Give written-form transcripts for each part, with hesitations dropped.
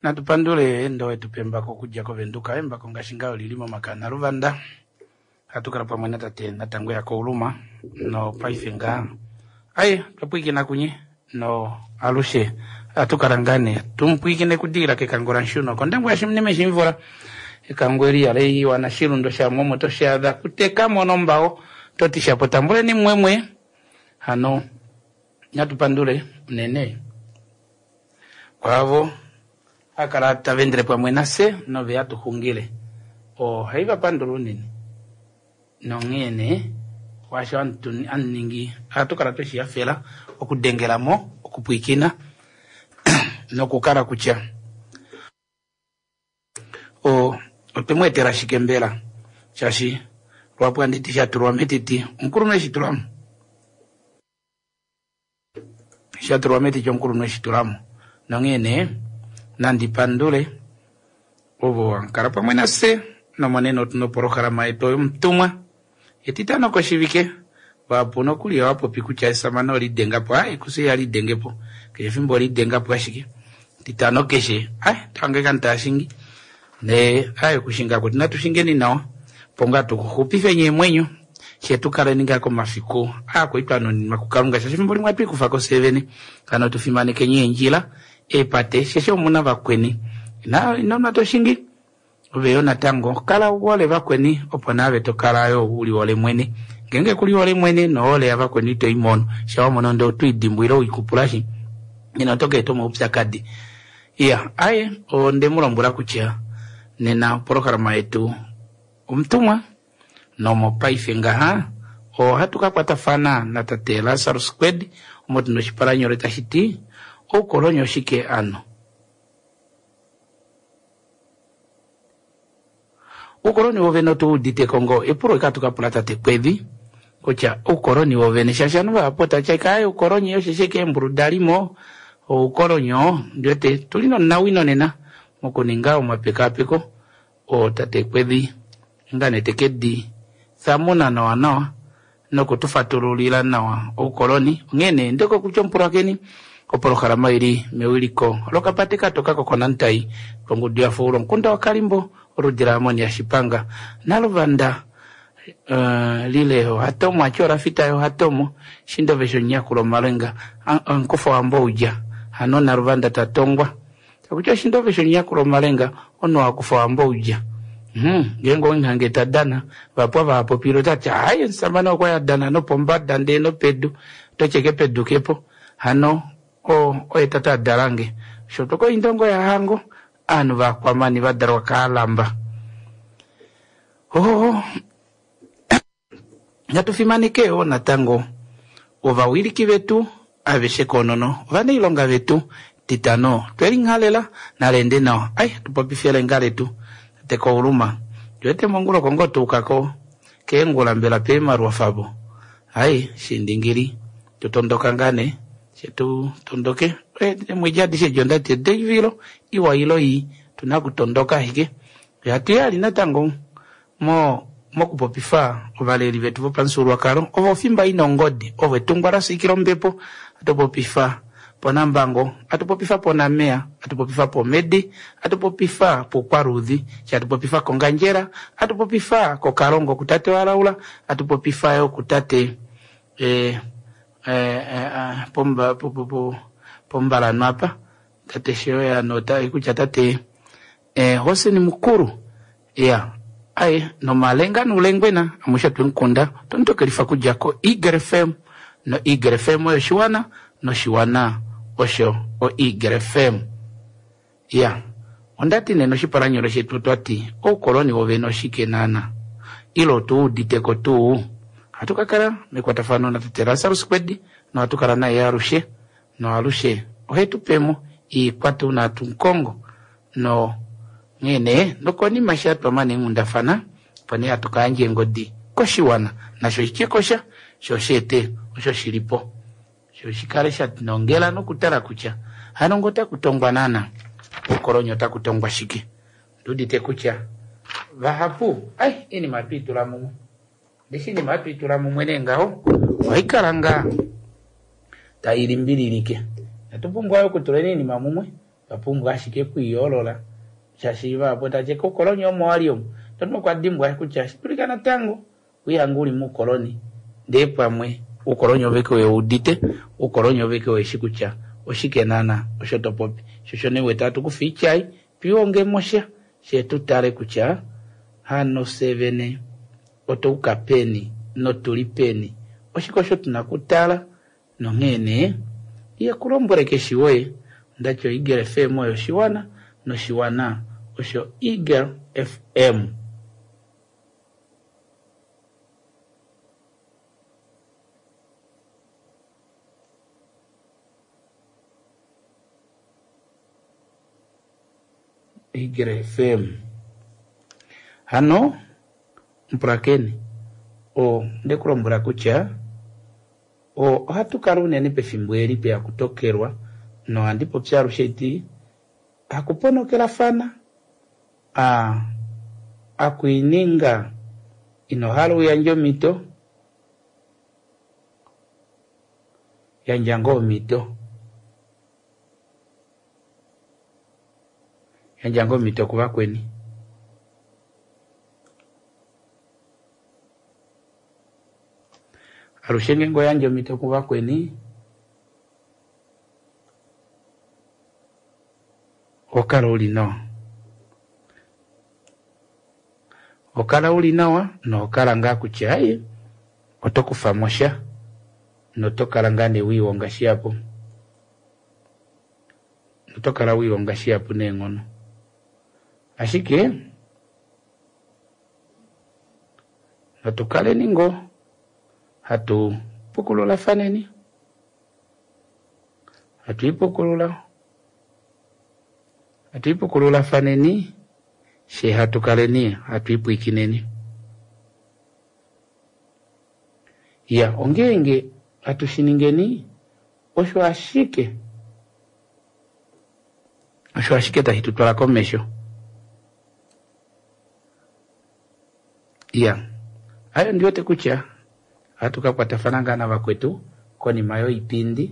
Natupandule ndo etupemba ko kujja ko venduka emba ko ngashinga lilimo makana Ruvanda atukala pamwe na tate natango ya ko uluma no paifenga ai kapwiki na kunye no alushe atukarangane tumpwiki ne kudira ke kangora nshuno kondango yashimne meshimvura ekangweri yale wana shirundo sha momo to shadha kuteka monombao totisha potambule ni mwemwe hano natupandule nene kwavo akarata vendere pamwe nase no beatu hungile o haiba pandulu nini no ngene washo anningi atukarato shi afela okudengeramo okupwikina no kukara kucha o otemwetera shikembera chashi lwapo nditisha turwa metiti mkurume shituramu shaturwa metiti mkurume shituramu no ngene nandi pandule obo ankara pamwe nase no maneno tunoporokhara maito mtumwa etitano ko shivike bapo no kuli wapo pikucha samano lidenga po ai kusi yali dengepo ke fimbo lidenga po ashiki titano keshe tange kanta shingi ne ai kushinga kuti natushingeni nao ponga tukuhupife nyemwenyo chetukala ninga ko mafiko ko itano ni makukalunga shashimbo limwe pikufa ko 7 kana tufimane kenye njila epate shesho muna bakweni na inona toshingi ubeona tango kala wole bakweni oponabe tokala yo uli wole mwene ngenge kuli wole mwene no wole abakweni to imono shawo mono ndo tuidimbwiro ikupulashi inatoke to mupsa kadi aye onde mulambura kucha nena programa yetu umtumwa no mopaifenga o hatuka kwatafana na tate Lazarus Squad omoto no shiparanyo leta hiti o kolonyo shike ano o kolonyo woveno tu dite Kongo epuro ikatuka plata te kwedi kocha o kolonyo wovene shashanu apota cheka o kolonyo yo shike mbrudalimo o kolonyo ndete tulino nawino nena mokoninga o mapekapeko o tate kwedi ngane tekedi samuna no ano no kutufatululila nawa o koloni ngene ndeko kuchompura keni oporokhara mairi mewiliko lokapatika toka kokonantai kongudia fulo nkunda wakalimbo rudira amoni ya shipanga naluvanda lileo hatomo achora fita yo hatomo shindo vesho nyakulo malenga nkufo ambo uja hano naruvanda tatongwa takucho shindo vesho nyakulo malenga ono wakufo ambo uja gengo ngange tadana vapwa vapo piro tati hayi samana kwa ya dana no pomba dande no pedu tocheke pedu kepo hano o etata darange shotoko indongo ya hango anu vakwamani vadarwa kalamba nyatufimanike na tango ovawiliki vetu aveshekonono vane ilonga vetu titano twelingalela nalende nao tupopifele ngaletu teko uruma jote mongulo kongo tukako kengula mbela pema ruafabo shindingiri tutondoka ngane chetu tondoke mwijadi shejonda tete vilo iwa ilo hii tunakutondoka hike yatiyali natango mo kupopifa ovaleri vetu vopansurwa karo ovo fimba inongodi ovo tungwara sikiro mbepo atopopifa pona mbango atopopifa pona mea atopopifa po medi atopopifa po kwaruthi atopopifa konganjera atopopifa ko karongo kutate walaula atopopifa yo kutate pomba la napa tate shio ya nota ikucha tate hose ni mukuru no malenga nulengwena amusha tunkunda tontokelifa kujako igrefem no igrefem yo shiwana no shiwana osho o igrefem ondati neno shiparanyo lo shetu twati o koloni woveno shike nana ilo tu diteko tu atukakara mekwatafano na tate Lazarus Squad no atukara na yarushe no alushe ohetu pemo kwatu na tunkongo no ngene lokoni mashatu amane ngundafana pane atukanje ngodi koshiwana na shochekosha shoshete shilipo shoshikale shat nongela no kutara kucha hanongota kutongwa nana ukoronyo takutongwa shiki ndudite kucha vahapu ini mapitu la mumu dishini mapitu la mumwene ngao waikaranga tairi mbili like natupungwa yo kutuleni ni mamumwe papumbu ashike kuyolola chashiva pota cheko kolonyo mwalio tono kwa dimbwa kuchashi tulikana tango uyanguli mu koloni ndepamwe ukolonyo veke we udite ukolonyo veke we shikucha oshikenana oshotopopi shoshone wetatu kufichai pionge mosha shetutare kucha hano 7 otokapeni no tulipeni oshikosho tunakutala no ngene iye kulomboreke shiwe ndacho Eagle FM oyo shiwana no shiwana osho Eagle FM. Eagle FM hano mprakeni o ndekulombora kucha o hatukarune nipe fimbweli pe akutokerwa no andipo pyaru sheti akuponokela fana akuininga ino halu yanjo mito yanjango mito kuba kweni arushenge ngo yanjo mito kuba kweni okala ulinawa no okala nga kuchaye otokufamosha no tokala ngane wiwonga shiapo notokala wiwonga shiapo nengono ashike natukale ningo hatu pukulola faneni hatu ipukulola faneni she hatu kaleni hatu ipu ikineni ya ongenge hatu shiningeni osho ashike tahitutwala komesho ya ayo ndio tekucha hatu kapata fanangana wakwetu koni mayo ipindi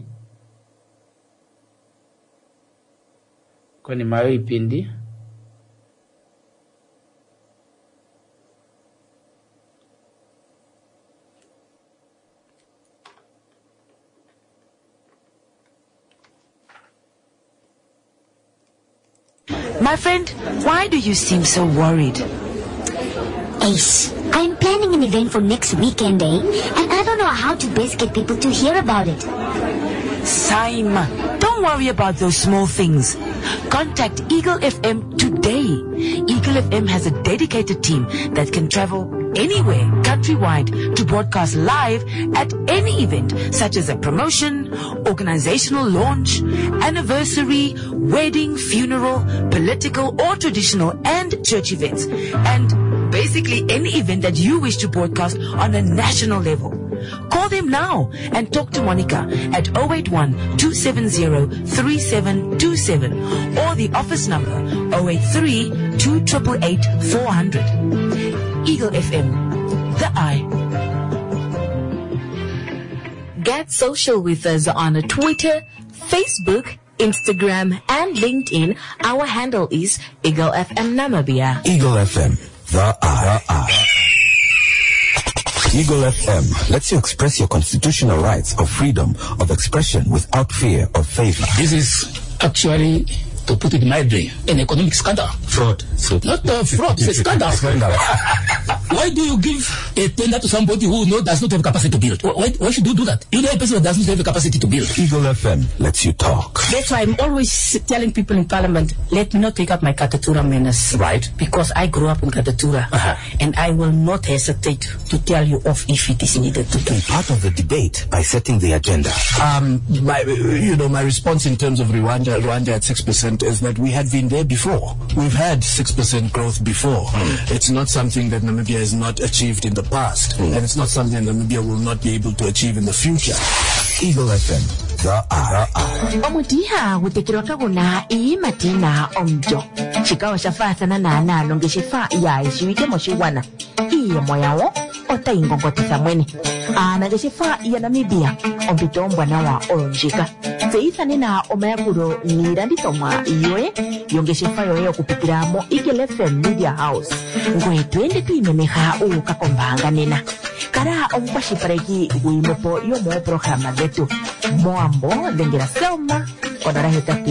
My friend, why do you seem so worried? Ace, I'm planning an event for next weekend, and I don't know how to best get people to hear about it. Saima, don't worry about those small things. Contact Eagle FM today. Eagle FM has a dedicated team that can travel anywhere countrywide to broadcast live at any event, such as a promotion, organizational launch, anniversary, wedding, funeral, political or traditional and church events, and basically any event that you wish to broadcast on a national level. Call them now and talk to Monica at 081-270-3727 or the office number 083-288-400. Eagle FM, the eye. Get social with us on Twitter, Facebook, Instagram, and LinkedIn. Our handle is Eagle FM Namibia. Eagle FM, the eye. Eagle FM lets you express your constitutional rights of freedom of expression without fear of favor. This is actually, to put it mildly, an economic scandal. Fraud. Not fraud, it's a scandal. Why do you give a tender to somebody who does not have capacity to build? Why should you do that? You know a person that doesn't have the capacity to build. Eagle FM lets you talk. That's why I'm always telling people in Parliament, let me not take up my Katatura menace. Right. Because I grew up in Katatura. And I will not hesitate to tell you off if it is needed to Be part of the debate by setting the agenda. My response in terms of Rwanda at 6% is that we had been there before. We've had 6% growth before. It's not something that Namibia has not achieved in the past, and it's not something Namibia will not be able to achieve in the future. Eagle FM, the eye. Omutiha gutekirwa kaguna imatina omjo chikawa shafatana na nalonge shifa ya ishiwike moshiwana iye moyawo ota ingongotisa mwene anageshifa ya Namibia ompitombwa na wa onjika seithane na omayakuro niilandithomwa yoye yongeshefa yoye okupitira mo Eagle FM Media House ngoye twende twiimemeha uukakombaanga nena. Kala omukwashilipaleki gwiimwepo yomoopologhalama dhetu moambo dhengela Selma ondola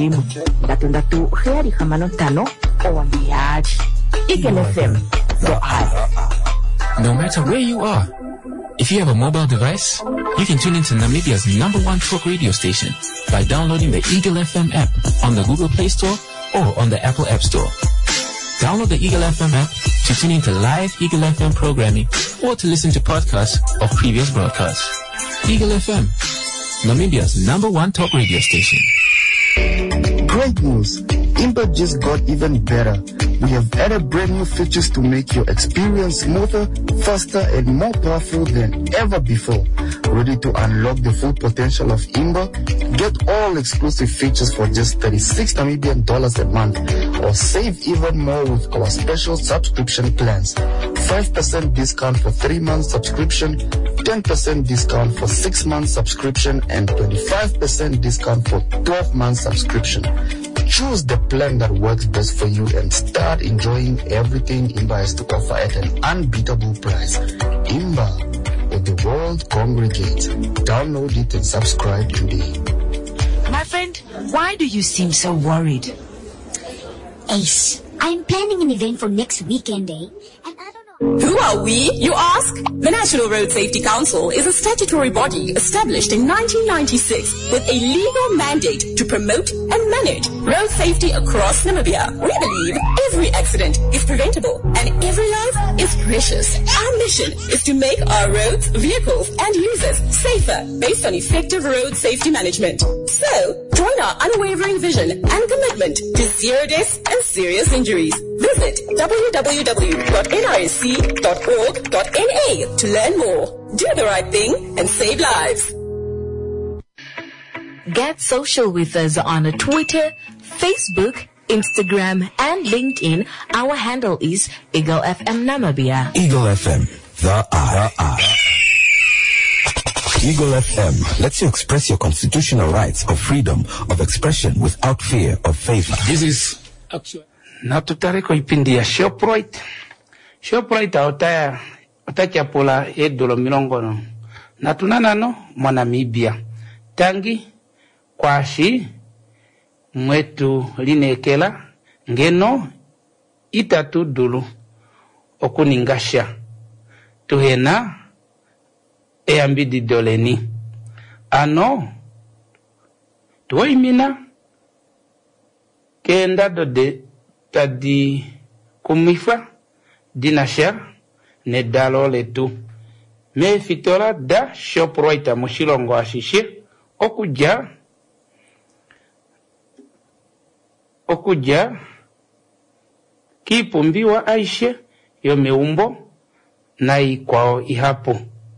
81 33765 Eagle FM, the eye. No matter where you are, if you have a mobile device, you can tune into Namibia's #1 talk radio station by downloading the Eagle FM app on the Google Play Store or on the Apple App Store. Download the Eagle FM app to tune into live Eagle FM programming or to listen to podcasts of previous broadcasts. Eagle FM, Namibia's #1 talk radio station. Great news! Imba just got even better. We have added brand new features to make your experience smoother, faster, and more powerful than ever before. Ready to unlock the full potential of Imba? Get all exclusive features for just $36 Namibian a month, or save even more with our special subscription plans. 5% discount for 3 months subscription, 10% discount for 6 months subscription, and 25% discount for 12 months subscription. Choose the plan that works best for you and start enjoying everything Imba has to offer at an unbeatable price. Imba, where the world congregates. Download it and subscribe today. My friend, why do you seem so worried? Ace, I'm planning an event for next weekend, and I don't know. Who are we, you ask? The National Road Safety Council is a statutory body established in 1996 with a legal mandate to promote and manage road safety across Namibia. We believe every accident is preventable and every life is precious. Our mission is to make our roads, vehicles, and users safer based on effective road safety management. So, join our unwavering vision and commitment to zero deaths and serious injuries. Visit www.nrsc.org.na to learn more. Do the right thing and save lives. Get social with us on Twitter, Facebook, Instagram, and LinkedIn. Our handle is Eagle FM Namibia. Eagle FM, the eye. Eagle FM lets you express your constitutional rights of freedom of expression without fear of favor. This is actually... Na tutareko ipindi ya Shoprite. Shoprite otakiapula $8 milongono. Na tunanano mwanamibia. Tangi kwashi mwetu linekela ngeno itatu dulu okuningasha. Tuhena eambidi doleni. Ano tuoimina kenda dode tadi kumifa dinasha ne dalo letu me fitola da Shoprite mushilongo ashishe okuja kipumbiwa aishe yo meumbo na ikwao ihapo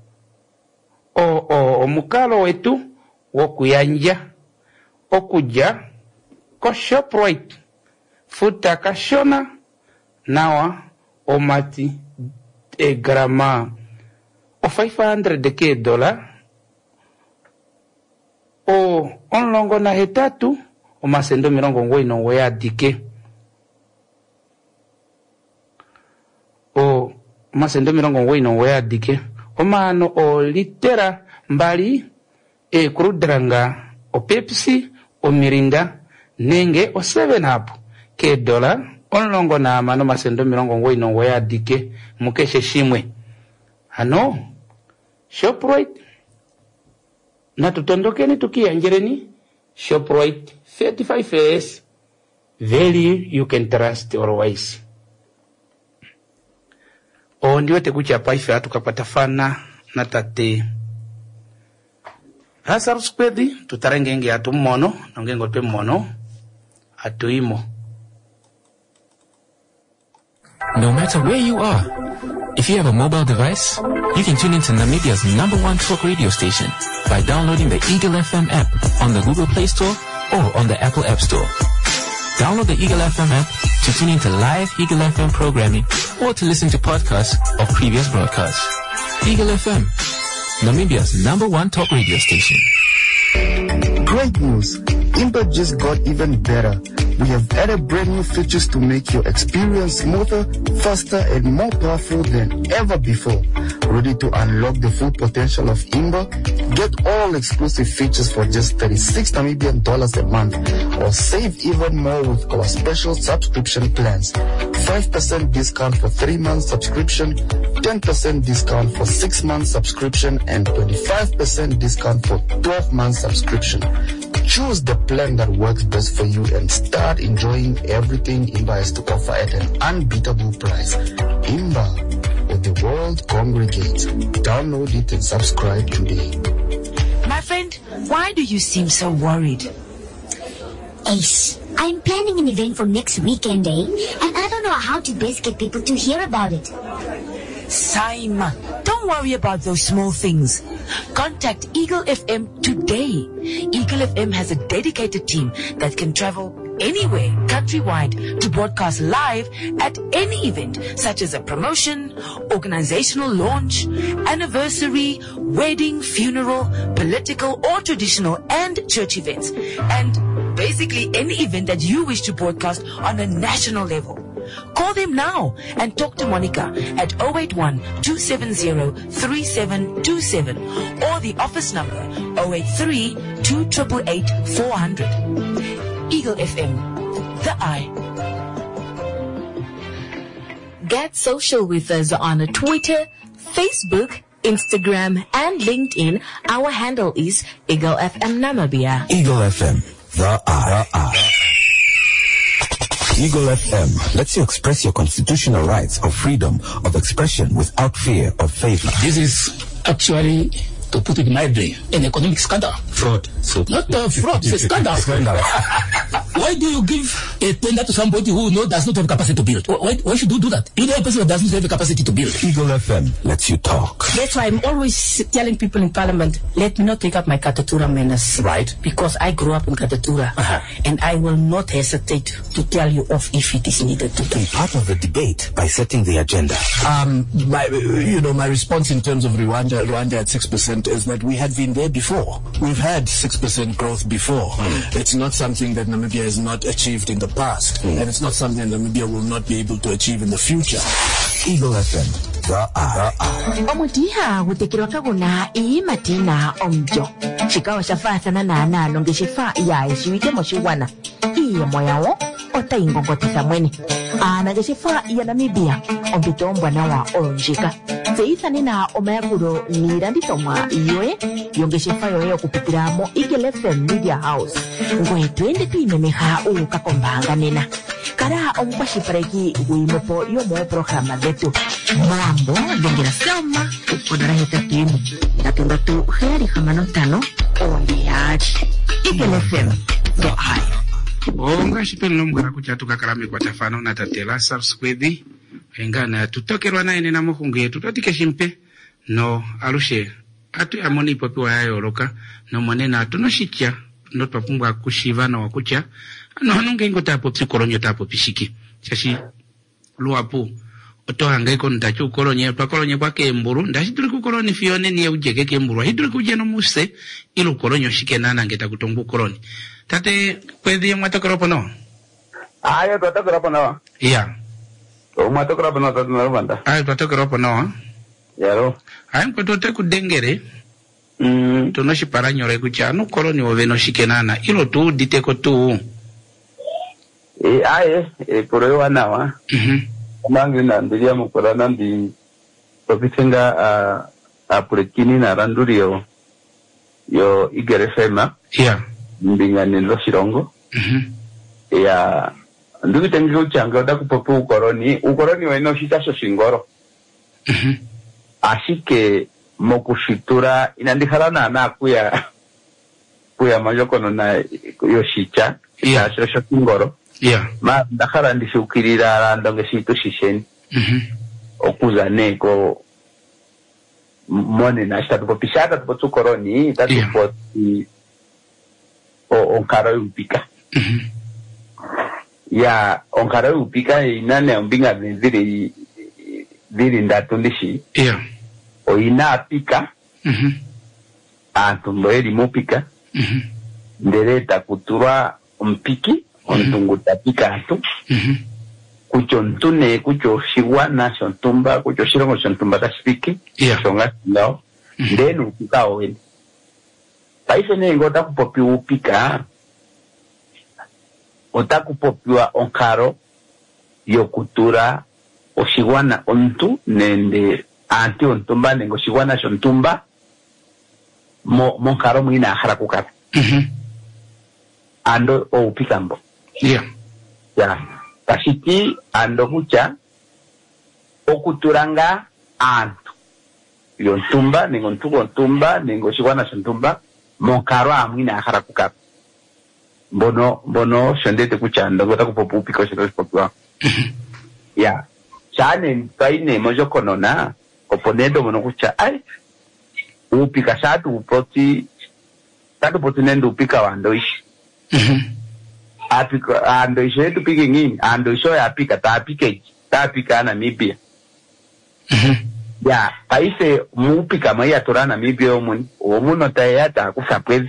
omukalo wetu wokuyanja okuja ko Shoprite futa kashona nawa omati grama o $500 o onlongo na hetatu o masendo mirongo ngoino wea dike o masendo mirongo ngoino wea dike o mano o litera mbali krudrang o Pepsi o Mirinda nenge o 7-Up ke dola onlongo na mano masendo mirongo ngoino wea dike mukeshe shimwe ano Shoprite na tutondokeni tukianjereni Shoprite 35 years value you can trust always. O ndiwe tekuchapa ife atukapata fana na tate Hazard Square tutarengenge atu mono nongengo twe mono atuimo. No matter where you are, if you have a mobile device, you can tune into Namibia's #1 talk radio station by downloading the Eagle FM app on the Google Play Store or on the Apple App Store. Download the Eagle FM app to tune into live Eagle FM programming or to listen to podcasts of previous broadcasts. Eagle FM, Namibia's #1 talk radio station. Great news! Imba just got even better. We have added brand new features to make your experience smoother, faster, and more powerful than ever before. Ready to unlock the full potential of Imba? Get all exclusive features for just $36 Namibian a month, or save even more with our special subscription plans. 5% discount for 3 months subscription, 10% discount for 6 months subscription, and 25% discount for 12 months subscription. Choose the plan that works best for you and start enjoying everything Imba has to offer at an unbeatable price. Imba, where the world congregates. Download it and subscribe today. My friend, why do you seem so worried? Ace, I'm planning an event for next weekend, and I don't know how to best get people to hear about it. Saima, don't worry about those small things. Contact Eagle FM today. Eagle FM has a dedicated team that can travel anywhere countrywide to broadcast live at any event, such as a promotion, organizational launch, anniversary, wedding, funeral, political or traditional and church events, and basically any event that you wish to broadcast on a national level. Call them now and talk to Monica at 081-270-3727 or the office number 083-288-400. Eagle FM, the eye. Get social with us on Twitter, Facebook, Instagram, and LinkedIn. Our handle is Eagle FM Namibia. Eagle FM, the eye. Eagle FM lets you express your constitutional rights of freedom of expression without fear of favor. This is actually, to put it mildly, an economic scandal. Fraud. So not fraud, it's a scandal. Why do you give a tender to somebody who does not have capacity to build? Why should you do that? You know a person that doesn't have the capacity to build. Eagle FM lets you talk. That's why I'm always telling people in Parliament, let me not take up my Katatura manners. Right. Because I grew up in Katatura. And I will not hesitate to tell you off if it is needed to be part of the debate by setting the agenda. My response in terms of Rwanda at 6% is that we had been there before. We've had 6% growth before. It's not something that Namibia has not achieved in the past, and it's not something that Namibia will not be able to achieve in the future. Eagle FM, the eye. Omutiha gutekirwa kaguna imatina omjo. Chikawa shafatana na nalonge shifa ya ishiwike moshiwana. Iye moyawo ota ingongotisa mwene. Anage shifa ya Namibia ombito mbwana wa olonjika. Feithani na omayakuro niranditomwa iwe yonge shifa yoye kupitiramo Eagle FM Media House. Ngwe twende tuimemeha ukakombanga nena. Kara ompashipareki wimopo yomo programa detu. Mwambo dengera sama ukodara heta timu. Natunga tu heri hamanotano ondiaji. Eagle FM the eye. Onga shipelo mgara kuchatuka karame kwa tafano na tatela subscribe engana tutokerwa na ene na muhunge tutotike shimpe no alushe atu amoni popi wa yoroka no manena tunoshikia no papungwa kushiva na wakucha no hanunge ngota popi kolonyo tapo pishiki chashi luapu otohanga iko ntachu kolonye bwake mburu ndashi tuli ku koloni fione ni ujege ke mburu hiduli kuje no muse ilu kolonyo shike nana ngeta kutongu koloni tate kwedi mwatokoropo no ayo twatokoropo no yeah mwatokoropo no tatunarubanda ayo twatokoropo no yaro ayo kwatote kudengere tunoshipara nyore kuchano koloni oveno shike nana ilo tu diteko tu aye poro wanawa nangi nandiria mukora nandi topitenga apulekini na randurio yo igerefema yeah mbingani lo shirongo ya ndubitenga uchanga udakupopu ukoroni weno shitasho shingoro ashike mokushitura inandiharana na kuya majokono na yoshicha ya shirosho shingoro yeah ma dakara ndishukirira randonge shitu shisheni okuza neko mone na shitatu popishata tupotu koroni tatu poti onkara upika ya onkara upika inane ombinga ziri ndatu ndishi yeah o ina pika atumbo eri mopika ndere takuturwa mpiki ontungu tapika atu kucho ntune kucho shigwana shontumba kucho shirongo shontumba tashipiki shonga ndao ndenu upika oweni paise nengo otakupopi upika otakupopiwa onkaro yokutura oshigwana ontu nende anti ontumba nengo oshigwana shontumba monkaro mwina ahala kukala ando upika mbo ya tashiti ando kucha okuturanga antu yontumba nengo ntugo ntumba nengo oshigwana shontumba monkaro amwina ahala kukala mbono shondete kucha ando otakupopi upika oshigwana ya chane paine mojo konona oponedo mono kucha ai upika shatu upoti nendo upika wandoishi apika andoishi yetu piki ngini andoishi ya apika tapika Namibia ya paise muupika maya tora Namibia omuno tayata kusapwezi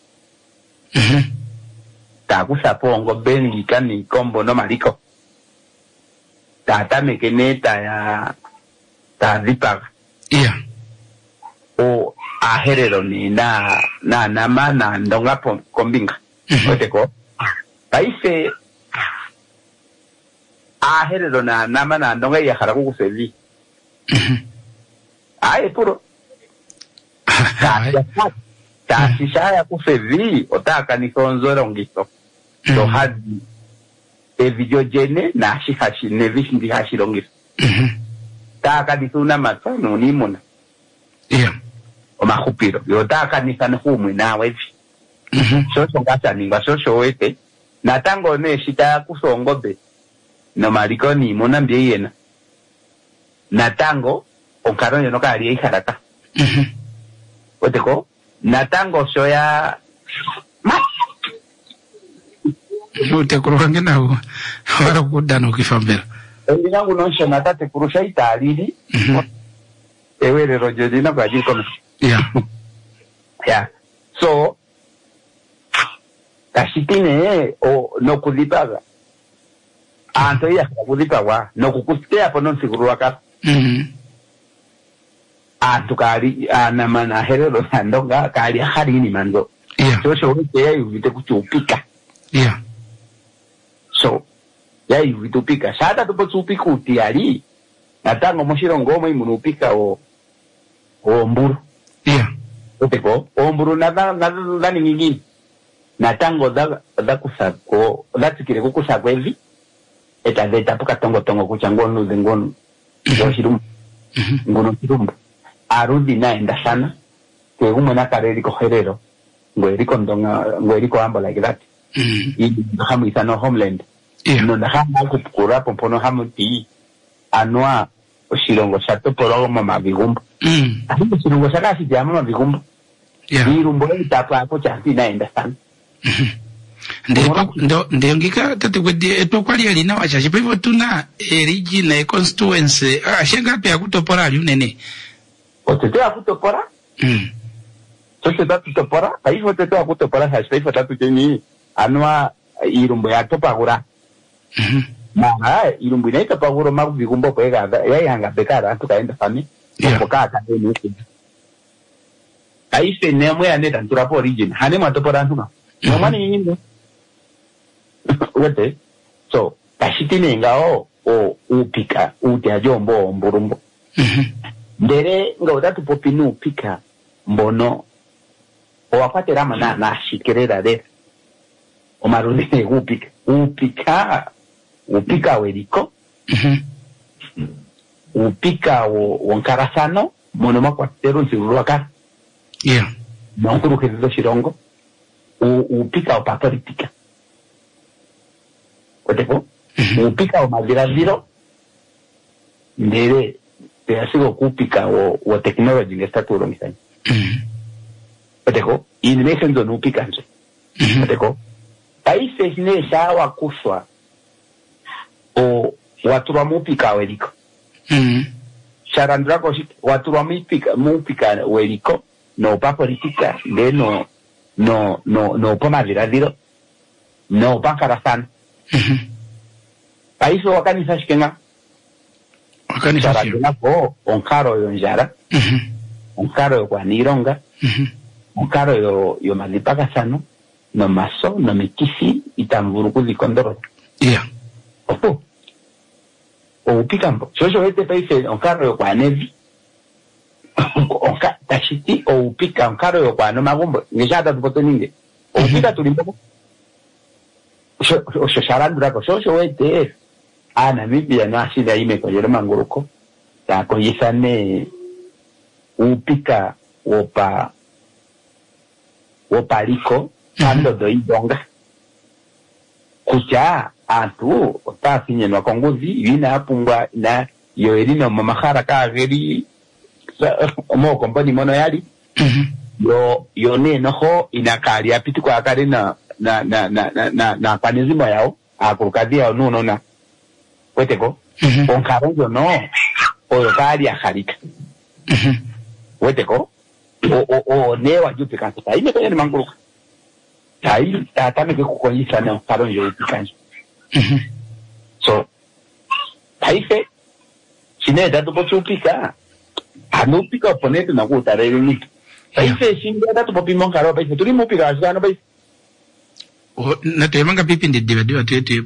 takusapongo bengi kani kombo no maliko tata mekeneta ya tazipaga o aherero ni na nama na ndonga kombinga oteko paise aherero na nama na ndonga ya haraku kusevi ae puro tasishaya kusevi otaka nikonzora ngito so hadi video jene na shihashi nevishi ndi hashi longito taka nisuna masano ni muna omahupiro yotaka nisana humwe na wevi shosho ngasa ningwa shosho wete natango ne shita kusongobe no mariko ni muna mbie yena natango onkaro yono kari iharata oteko natango shoya te kurukange nawo wala kudano kifambera ndinangu nonsho natate kurusha italili ewere rojo dina kwa jiko so kashitine no kulipaga anto ya kulipaga no kukustea po non sigurua ka atukari anamana herero ndonga kali hari ni mando so wete ya yuvite kuchupika so ya yuvitupika shata tupo chupika utiari natango moshirongo mo imunupika o mburu oteko omburu nadani nyingine natango da kusako datikire kukusako evi eta deta puka tongo kucha ngono zengono yoshirumbu ngono shirumbu arudi naenda sana ke umena kareri koherero ngweriko ndonga ngweriko ambo like that hamu isano homeland no ndahama kupukura pompono hamu ti anwa oshirongo shato poro mama bigumba así oshirongo shaka si llama mama bigumba irumbo etapa hapo chanti naenda sana ndio ngika tate kwedi etokwali alina wachashi pevo tuna erigi na constituency shenga pe akutopora ali unene otete akutopora sote tatutopora paifo tete akutopora haspeifo tatuteni anwa irumbo ya topagura irumbo inaita paguro magu bigumbo kwega yayanga bekara antu kaenda fami mboka ni aife nemwe aneta nturapo origin hane matopora antuna nomani nyingi wete so kashitine ngao upika utia jombo mburumbo ndere ngauda tupopinu upika mbono owapate rama na shikerera de omarune upika weriko upika wonkarasano mono makwatero nsiruwaka nonkuru kezizo shirongo upika opaporitika oteko upika omaziraziro ndere teasigo kupika o technology ngestaturo misani oteko inimekenzo nupika nje oteko paise sine shawa kuswa o waturwa mupika weriko sharandrako waturwa mupika weriko no paporitika ndeno no poma viradiro no pankarasana paiso wakanisa shikenga wakanisa shikenga ko onkaro yonjara onkaro yo kwanironga onkaro yo malipakasano no maso no mikisi itamvuru kuzikondoro opo o pikambo shosho este paise onkaro yo kwanevi onka tashiti o pika onkaro yo kwano magombo ngejada tupotoninge o pika tulimbo o sharandura ko shosho este ana mibia no asida ime ko yero manguruko ta ko yisane upika wopa liko ando do idonga kucha atu otafinye no kongozi ina apungwa na yo elino mamahara ka geri omo kompani mono yali yo ne noho inakali apitu kwa akari na panizimo yao akukadia no na weteko onkaronjo no oyo kali akharika weteko o newa jupe kansa ime kwenye ni manguruka tai atame ke kukonisa na onkaronjo upikanjo so taife chine datu po chupika anupika oponete na kutarele ni taife shinga datu po pimon karo paise turi mupika asana paise na temanga pipi ndidiwa tete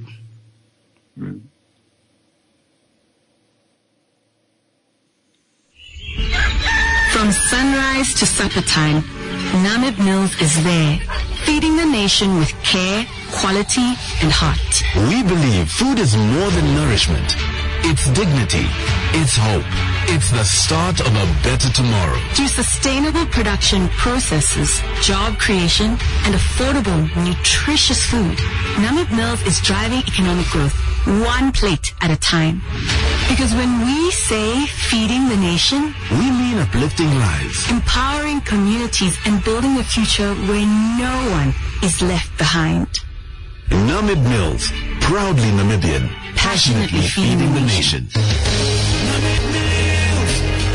From sunrise to supper time, Namib Mills is there, feeding the nation with care, quality, and heart. We believe food is more than nourishment. It's dignity. It's hope. It's the start of a better tomorrow. Through sustainable production processes, job creation, and affordable, nutritious food, Namib Mills is driving economic growth, one plate at a time. Because when we say feeding the nation, we mean uplifting lives, empowering communities, and building a future where no one is left behind. Namib Mills, proudly Namibian, passionately feeding the nation. Namib Mills,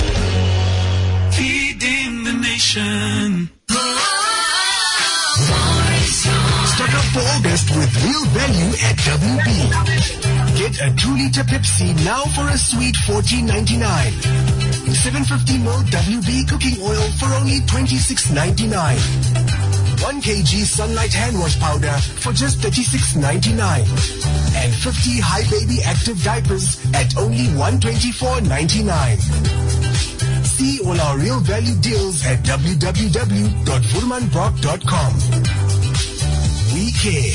feeding the nation. Stock up for August with real value at WB. Get a 2-liter Pepsi now for a sweet $14.99. 750ml WB cooking oil for only $26.99. 1 kg Sunlight hand wash powder for just $36.99. And 50 High Baby Active diapers at only $124.99. See all our real value deals at www.vurmanbrock.com. We care.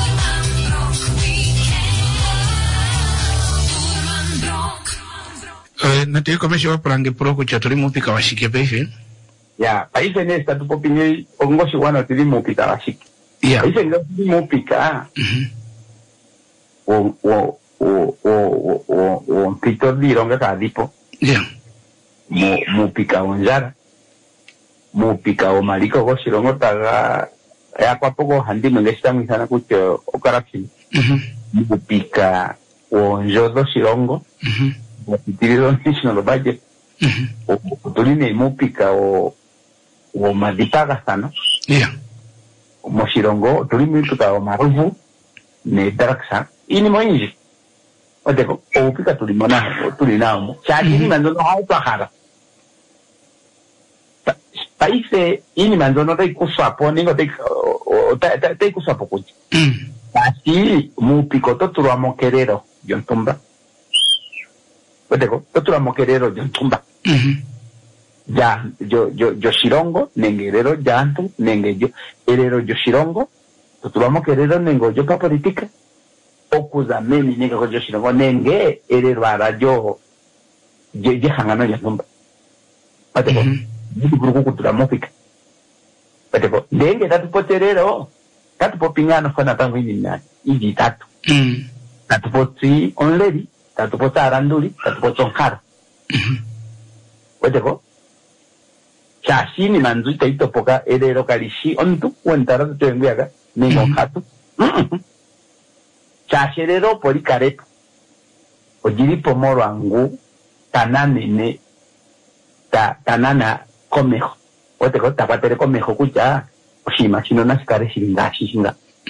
Nati komesha wapulange proko cha tulimu pika washike pefe. Ya, paise nesta tupo pinye ongoshi wana tulimu pika washike. Ya. Paise nesta tulimu pika. O pito dironga kadipo. Ya. Mu pika onjara. Mu pika o maliko goshi rongo taga ya kwa poco handi mengesta misana kucho okarapsi. Mu pika o njodo shirongo. Tirido nisho no budget. O tuline mupika o madipaga sana. Yeah. O moshirongo tulime mupika o maruvu ne daraksa. Ini moinji. O deko o pika tulimona o tulinamo. Chakini mandono hao pakara. Paise ini mandono te kusapo ningo te kusapo kuchi. Asi mupiko to turuamo kerero yontumba. Weteko, totura mokerero jontumba. Ya, yo shirongo, nengerero jantu, nenge yo, erero yo shirongo, totura mokerero nengo yo pa politika. Okuza meni nenge yo shirongo, nenge erero ara yo hangano jantumba. Weteko, yidi buruku kutura mopika. Weteko, nenge tatu poterero, tatu popingano fana tangu ini nani, iji tatu. Tatu potri onleri. Tatu po taranduri, tatu po chonkara. Weteko? Chashi ni manzuita ito poka erero karishi ontu, uentara tu tenguyaga, ningo katu. Chashi erero pori karetu. Ojiri pomoro angu, tanane tanana komejo. Weteko, tapatere komejo kucha, Oshima chino nasikare shiringa shishinga.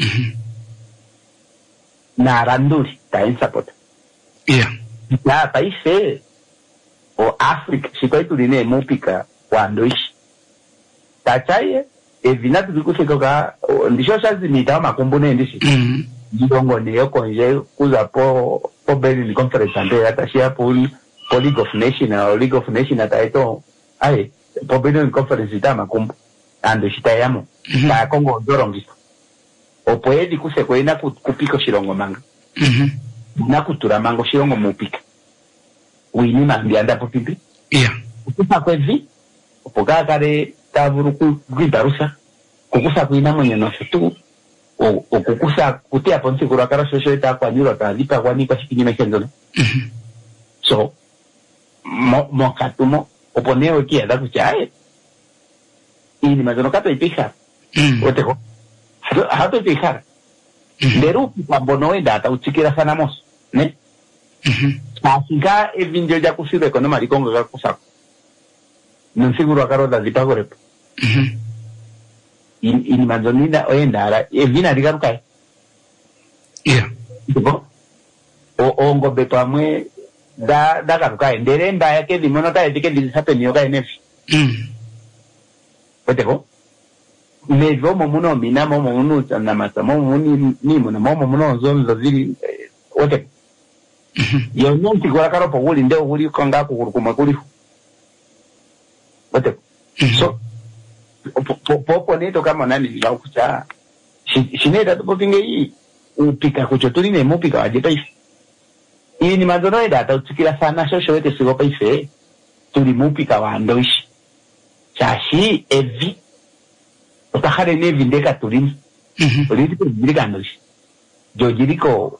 Na randuri ta support. Yeah. Na paise o Africa sikoituline mupika wandoishi. Tachaye evinatu bikuseka ndisho shazimita makumbune ndishi. Ndongo neyo konje kuza po Berlin conference ande atashia po League of Nations ataito ai po Berlin conference ita makumbu ando shitayamo ta Kongo ndorongisa. Opoedi kusekwe na kupiko shirongo manga. Na kutura mango shirongo mupika. Wini mambi anda po pipi. Yeah. Kukusa kwevi opoga kare tavuru kuibarusa kukusa kuina mwenye no futu o kukusa kutia ponsi kurakara shosho eta kwa nyuro ta lipa kwa ni kwa shikinyime kendona. So mo katumo oponeo kia da kuchae ini mazono kato ipika oteko hato ipika deru pambono enda ata uchikira sana mos ne asika evinjo ya kusiro ekonoma likongo ga kusako nonseguro akaro da lipa gorepo ini mazonina oenda evina ligarukai yeah o ngobe pamwe da garukai nderenda yake limono ta etike lisapeni yoga enefi oteko mezo momuno mina momuno na masamo muni ni muna momuno zonzo zili oteko yo nonti kwa karo po wuli ndio wuli konga kukurukuma kuli oteko so popo neto kama nani laukucha shineda tupo pinge hii upika kuchoturi ne mupika waje paisi ini mazono eda ata utukila sana shosho wete sigo paisi turi mupika wa andoishi chashi evi utahare ne vindeka turini uliti vindeka andoishi jojiriko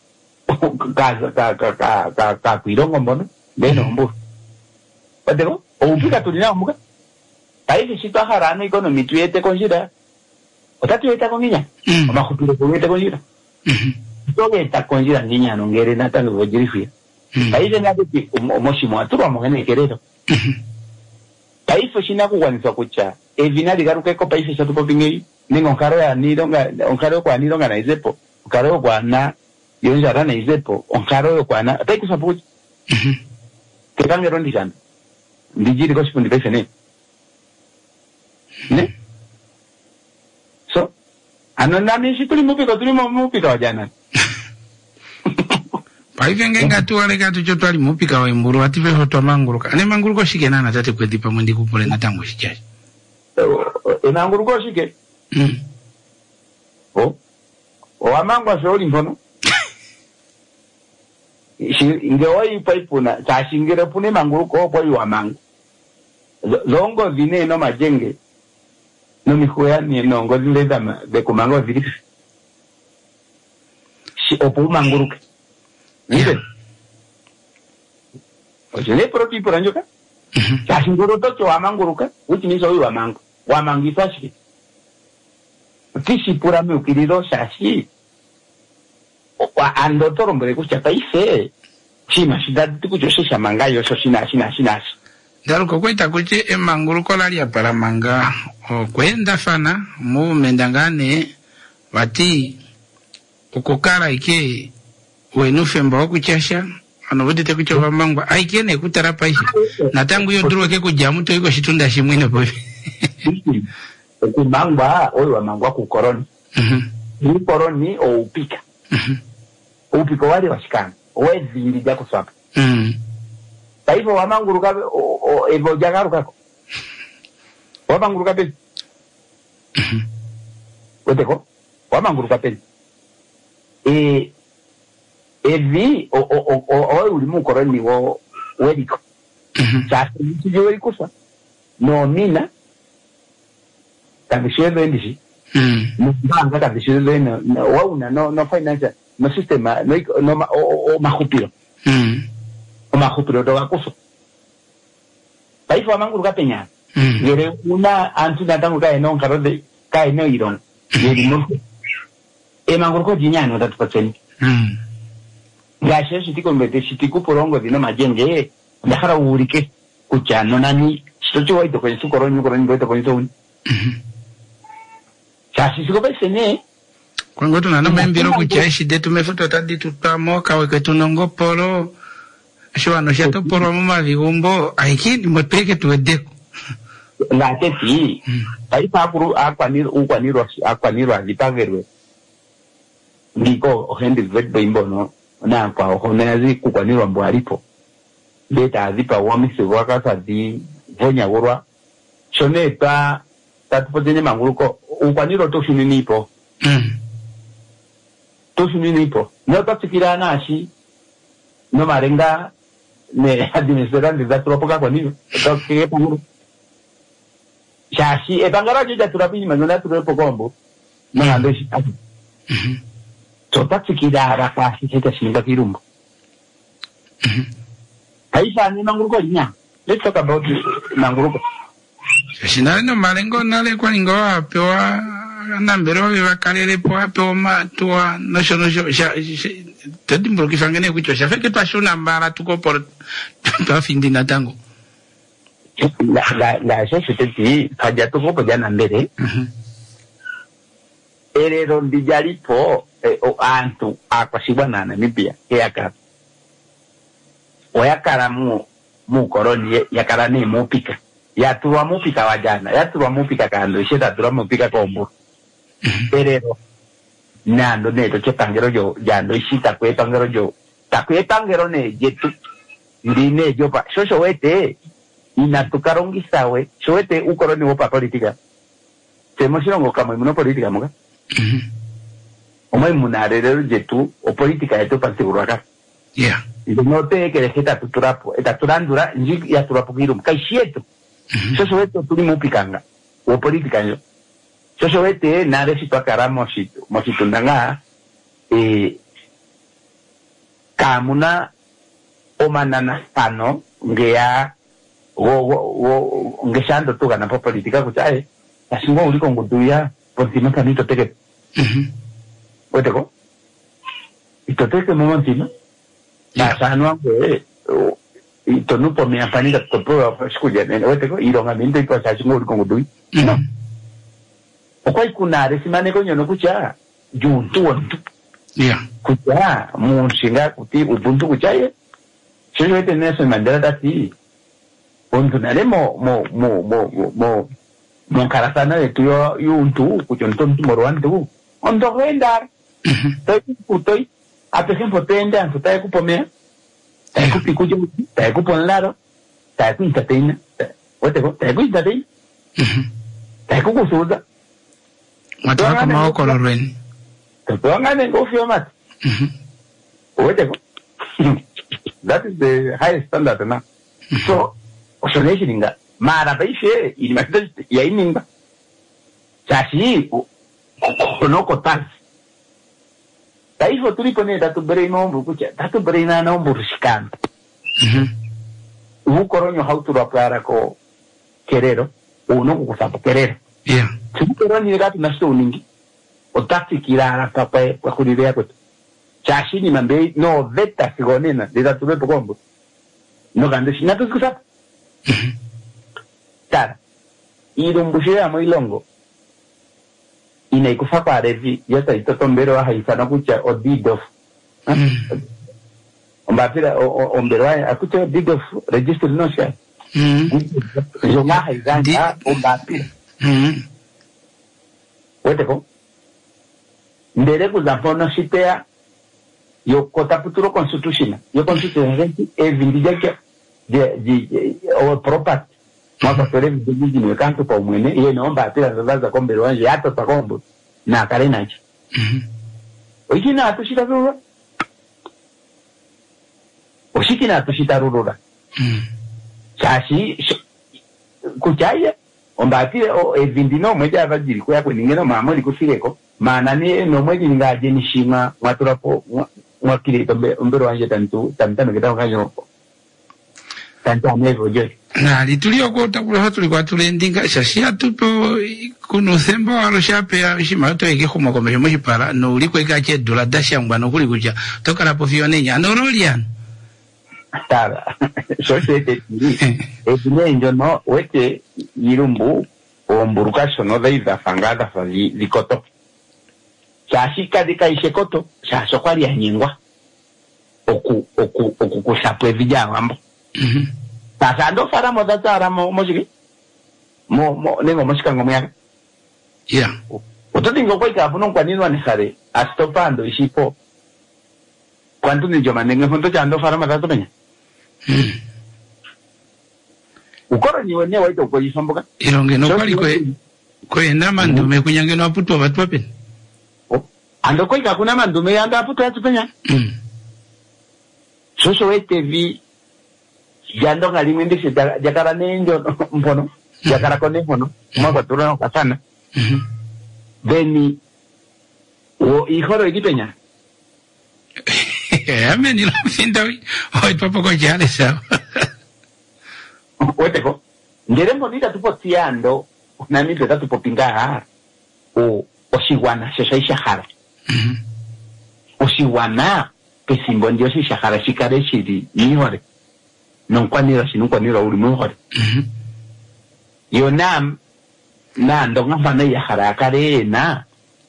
ka kuirongo mbono beno mbu wateko upika turina mbuka paisi shito harano economy tuete konjira otatu eta konginya amakupiro kuete konjira toge eta konjira nginya nongere natango gojirifia paisi ngati omoshimo atuba mongene keredo paisi shina kuwanisa kucha evinali garuka ko paisi shatupo pingei ningo nkaro ya nidonga onkaro kwa nidonga na izepo onkaro kwa na yonjara na izepo onkaro kwa na ataki sapuchi kekanga rondi jana ndijiri ko sipundi paisi ne ne so anonami shituli mupika wajana paivenge tu wale gatu chotwali mupika wa imburu ative hoto manguruka ane manguruko shike nana tate kwedipa mwendi kupole na tango shijaji manguruko shike o amangwa sholi mpono ingewai paipuna chashingire pune manguruko po yu amangu zongo vine no majenge no mikuya ni no ngozile dama de kumango vilipi si opo manguruke nide ojele proti poranjoka chashinguro to cho amanguruka uchi ni so yu amangu wamangi fashi kisi pura mi ukirido shashi wa ando torombere kucha paise chima shidati kuchosha mangayo so shina daruko kweta kuche emanguruko lalia para manga o kwenda fana mu mendangane wati ukukara ike wenufemba okuchasha anobudite kuchova mangwa aikene kutarapa ishi natangu yo druwa ke kujamu to iko shitunda shimwine boy kumangwa oyo mangwa ku koroni ni koroni o upika upiko wale washikana wezi ndija kuswapa taifa wamanguruka evo jagaruka wamanguruka pe oteko wamanguruka pe evi o ulimu koroni wo wediko sasa ndio wediko no mina kabishelo ndishi mbanga kabishelo na wauna no financial no sistema no mahupiro mahupiro do wakuso taifa wamanguruka penya yere una antu natangu kae no nkarode kae no iron yeri no manguruko jinyano tatupateni gashe shitiko mbete shitiku porongo dino majenge ndakara urike kuchano nani shitocho waito kwenye sukoronyo boito kwenye toni Chasi siko pese ne. Kwangu tunana mbiro kuchaishi de tumefuta tadi tutamoka weke tunongo polo. Shwa no shato polo mama vigumbo aiki ni moteke tuwedeko. La teti. Tai pakuru akwaniro azipangerwe. Ndiko ohendi vedo imbono na kwa ohonazi kukwaniro mbwalipo. Beta azipa wamisi wakasa di vonya urwa. Shone pa tatupotenye manguruko ukwaniro toshini nipo. Toshini nipo. No tatsikira nashi. No marenga ne administrante za turopoka kwaniro. Toke panguru. Shashi epangara juja turapi manona turopokombo. Mangando shi. So tatsikira arapasi chita shinga kirumbo. Kaisa ni manguruko nya. Let's talk about manguruko. Shinari no malengo nale kwa ningo apewa nambero viva kalele po apewa matua no tadi mbro kifangene kucho shafeke tuashuna mbara tuko por tuwa findi na tango la sheshe teti kaja tuko po jana mbere ere rondi jari po o antu akwashibwa na Namibia oyakara mu koroni yakara ni mu pika yaturwa mupika wajana yaturwa mupika kando sheta turwa mupika kombo erero nando neto chepangero yo jando ishita kwepangero yo takwepangero ne jetu ndine yo pa shosho wete inatukarongisa we showete ukoroni wopa politika temoshiro kama imuno politika muga omai munarero jetu o politika yetu pansigurwaka yeah note que dejeta tuturapo eta turandura nji ya turapo kirum kaishieto Soso wete tuli mupikanga o politika yo. Soso wete nare si pakara mosito ndanga kamuna omanana pano ngea ngeshando tuga na politika kuchae asingo uliko nguduya pontima kanito teke. Wete ko itoteke momentima na sanwa ito nupo miafanida topo sikuja nene weteko ironga minto ipo sashingori kongudui no okwai kunare simane konyo no kucha juntu wantu yeah kucha munshinga kuti ubuntu kuchaye chino wete Nelson Mandela dati untu nare mo karasana de tuyo yuntu kucho ntontu morwantu ondo rendar toi a por ejemplo tende antu tae kupomea taeku pikujo, taeku ponlaro, taeku intateina, taeku intateina, taeku kusuza. Mataka mao kolorwen. Tuanga nengo fio mat. That is the highest standard na. So, oshoneshi ninga. Mara paishe, inimakita ya ininga. Chashi, konoko tansi. Taifo tulipone tatu bere nombu kucha tatu bere na nombu riskan. Ukoronyo hauturapara ko kerero uno kusapo kerero. Yeah. Tukoronyo negatu nasto uningi. Otaki kirara papa kwa kulibea kwetu. Chashi ni mambe no veta sigonena de tatu bepo kombo. No gande shinato kusapo. Tara. Irumbushia moilongo. Inaikufa kwa revi yata itotombero haifana kucha o deed of ombapira ombero akucha deed of register no share zonga haiganga ombapira weteko mbere kuzampono shitea yo kota puturo constitution yo constitution evindija o property mwaka sore vijiji ni kanto pa umwene iye naomba atira zaza kombero wanje hata takombo na karena hicho oikina atushita rura oshikina atushita rura chashi kuchaya omba atire o evindino mweja avajiri kuya kweningeno mamoli kusireko maana ni no mweji ngaje nishima waturapo mwakire tombe ombero wanje tamtano kitao kanyo tanta mevo je na litulio kota kula tulikuwa tulendinga shashia tupo kuno sembo aloshape ya shimato yake kuma kwa mwisho para no uliko ikache dola dasha mbano kuli kuja toka la pofione nya no rolian tara so se te ni e bine njono wete yirumbu o omburuka sono da fangada fa likoto chashika dikaishe koto shasokwali anyingwa oku kusapwe vijawambo sasa ndo fara modatara mojiki nengo moshikango myaka utotingo kwa ikafuno kwa nini wanisare astopando ishipo kwantu ni joma nenge fonto chando fara madato penya ukoro ni wene waito kwa jisomboka ironge no kwali kwe nama ndume kunyange no aputo watu wapen ando kwa ikakuna mandume yanda aputo watu penya soso wete vi yando ngalimende se jakara nenjo mpono jakara kone mpono mwa turano kasana Beni o ihoro ikipenya ameni lo findawi oi papa ko jale sa weteko ngerembo nita tupo tiando na mimi tupo pinga o osiwana sesa hara osiwana pesimbo ndio si shahara shikare shidi nihore nonkwanira sinukwanira uri muhore yo na ndonga bana ya haraka rena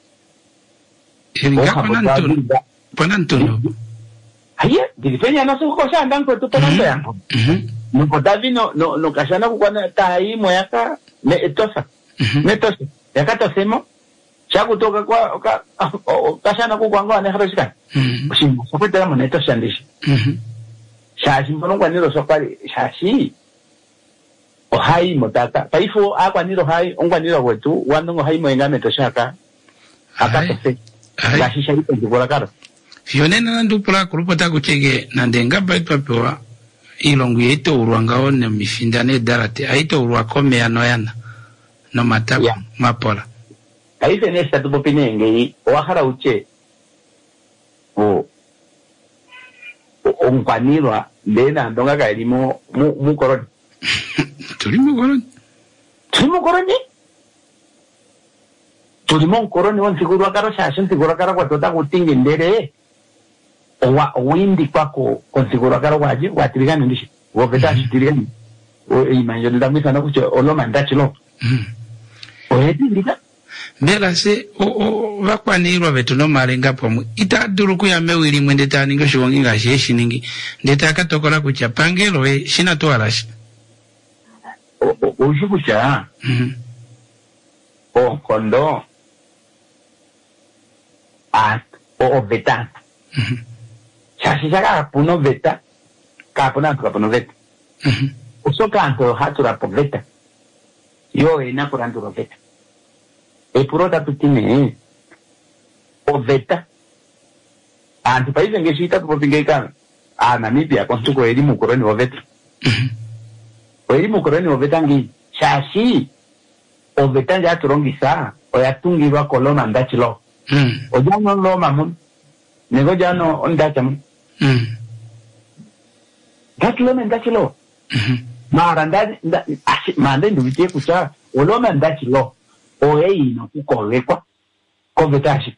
Panantuno aye dilipenya na suko shanda ngo tupanando yango nuko davino no kashana kukwana tai moyaka ne etosa netosa yakata semo chakutoka kwa kashana kukwanga ne harashika ushimo sokotera mo netosa ndishi shashi mbono kwaniro sokali shashi ohai motaka paifo akwaniro hai ongwaniro wetu wandongo hai moengame toshaka akatose shashi shari kujibora karo Fionena nandupula kurupota kuchege nandenga baitu pewa ilongu yeto uruanga one mifindane darate aito uruako meano yana no mataku mapola kaise nesta tupo pinenge oahara uche ongwanirwa ndena ndonga kailimo mukoroni tulimo koroni tulimo koroni wansigurwa karo shashin nsigurwa karo kwa tota kutingi ndere windi kwako konsigurwa karo waje watirigani ndishi woveta shitirigani imanjo ndamisa na kucho oloma ndachilo oheti ndika mbela se vakwanirwa vetu no malenga pomu itaduru kuya mewili mwende taninga shiwongi nga sheshi ningi ndeta akatokola kucha pangelo we shina toalashi ushikucha kondo veta shashi shaka puno veta kapuna kapuno veta uso kanto hatura po veta yo ena kuranduro veta puro tapitine veta antu paise ngeshita tupopingeka Namibia kontuko elimu koroni oveta elimu koroni oveta ngi shashi oveta nja turongisa oyatungirwa koloma ndachilo ojano lo mamun nego jano ndacha mun ndachilo ndachilo mara mande ndubitie kucha oloma ndachilo oei no kukolekwa kovetashi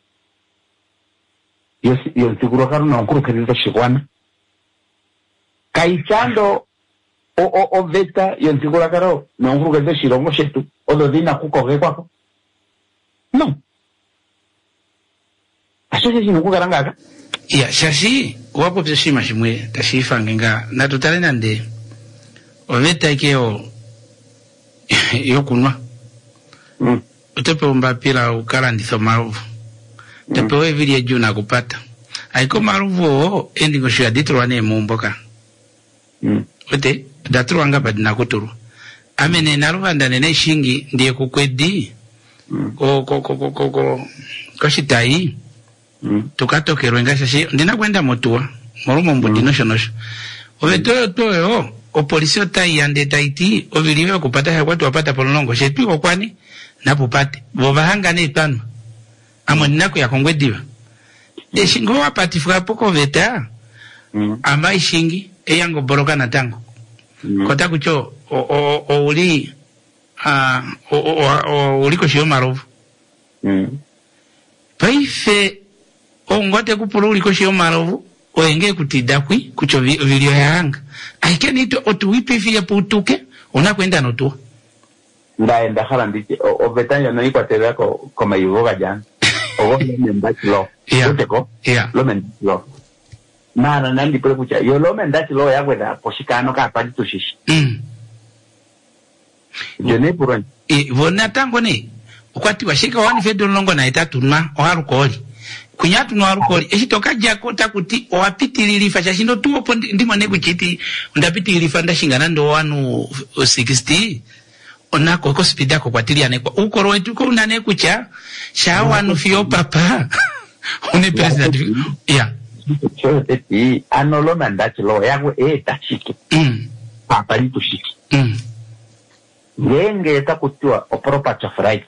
yo seguro karo no kuru kerito shikwana kaichando o veta yo seguro karo no kuru kerito shirongo shetu ododina kukolekwa no ashoje jino kugarangaka ya shashi wapo peshima shimwe tashifa ngenga na tutale nande oveta ikeo yokunwa utepe umbapira ukala ndiso maruvu tepe wevili ya juu na kupata aiko maruvu endi ngoshu ya ditru wane mumboka ute datru wanga padi na kuturu amene naruva ndanene shingi ndiye kukwedi koshitai tukatoke ruenga shashi ndina kwenda motua morumo mbudi nosho ovetoyo o polisi otai yande taiti oviliwe kupata ya watu wapata polonongo shetu okwani na pupate bovahanga ne tano amoni nako ya kongwediwa shingo wapati fuka poko veta ama ishingi eyango boroka na tango kota kucho uli uliko shio marovu paife ongote kupuru uliko shio marovu oenge kutidakwi kucho vilio ya hanga aikeni ito otuwipi fia putuke unakwenda notua ndaenda hala ndiche obetanya no ikwatera ko koma ivoga jan ogo mendachi lo uteko lo mendachi lo mara nandi pole kucha yo lo mendachi lo ya kwenda poshikano ka pali tushishi jone puron vona tango ne ukwati washika wani fedo longo na itatu na oharukoli kunyatu no harukoli eshitoka jakota kuti owapitiriri fasha shindo tuopo ndimo ne kuchiti undapitiriri fanda shingana ndo wanu 60 onako ko speed yako kwatilia ne kwa ukoro wetu ko unane kucha shawa no fio papa une president eti anolo mandachi lo yago tashiki papa litu shiki ngenge takutiwa property of rights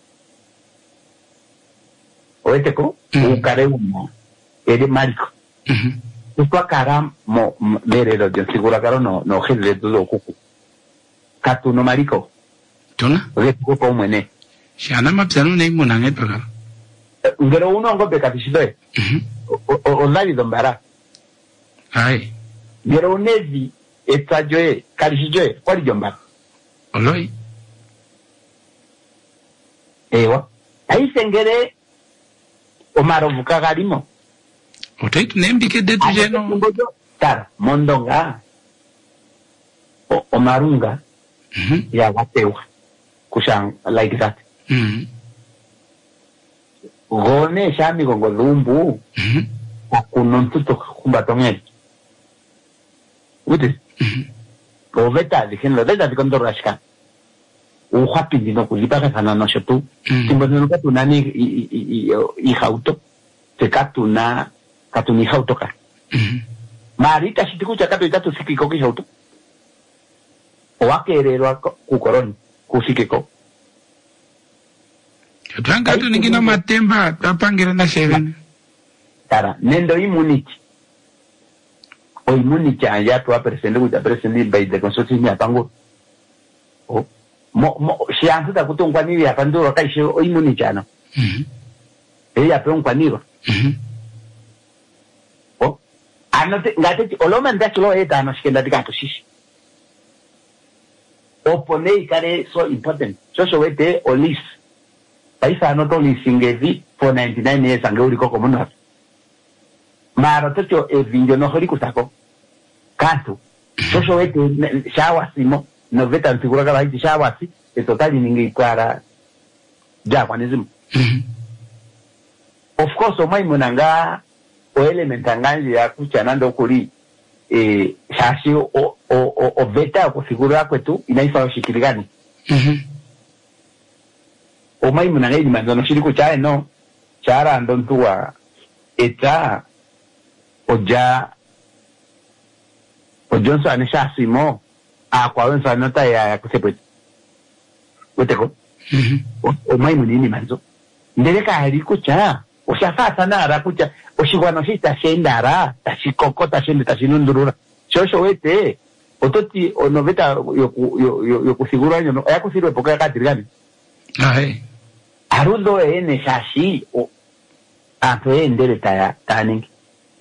oeteko ukare umo ede mariko kwa karam mo merero de segura caro no jede todo kuku katu no mariko tuna oeteko ko mwene shana mapsano ne munange toka ngero uno ngobe katishidoe o lavi dombara ai ngero unevi etajoe kalishijoe kwali jombara oloi ewa ai sengere omaro bukagarimo otaitu nembike detu jeno tara mondonga omarunga ya watewa kushang like that gone shami gongo lumbu akunontuto kumbatongeli uti oveta diciendo desde cuando rasca un happy dino kulipa ka sana no shotu timbo no ka tunani i hauto te katuna katuni hauto ka marita shitikucha kato itatu sikiko ki hauto o akerero ku koroni ku sikiko Tuanga tu ningina matemba tapangira na 7 tara nendo immunity o immunity anja tu apresende kuja presende by the consortium ya pango o mo sianza da kutongwa ni ya panduro kaishe o immunity ana ella pe un kwaniro o anote ngate oloma ndakilo eta no shikenda dikato shishi opone ikare so important so wete olis paisa anoto lisingevi for 99 years angeuri koko muno mara tocho evinjo no hori kusako kantu so wete shawasimo no veta nsigura kala hizi shawasi totali ningi kwara Japanism of course omai munanga o element anganji ya kuchanando kuri shashi o veta kusigura kwetu inaifa shikirigani omai munanga ni manzo no shiriku chae no chara ndontua eta oja ojonso anesha simo kwa wenza nota ya kusepeti uteko omai munini manzo ndeleka hariko cha oshafata nara kucha oshigwano shita shendara tashikoko tashende tashinundurura shosho wete ototi onoveta yokusigura nyo yakusirwe poka yakatirigani arundo ene shashi anto endere taningi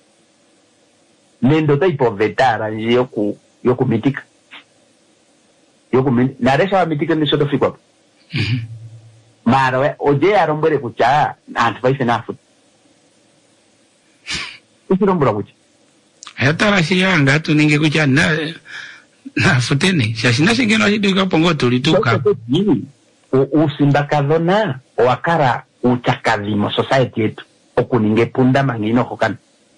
nendo taipo vetara yokumitika naresha wa mitika nishoto fikwa mara oje arombere kucha antu paise nafu usirombura kucha ayatara shiyanga tu ninge kucha na futene shashina shingeno ashiduka pongo tulituka usimbakadhona wakara uchakadhimo society yetu okuninge punda mangino kokana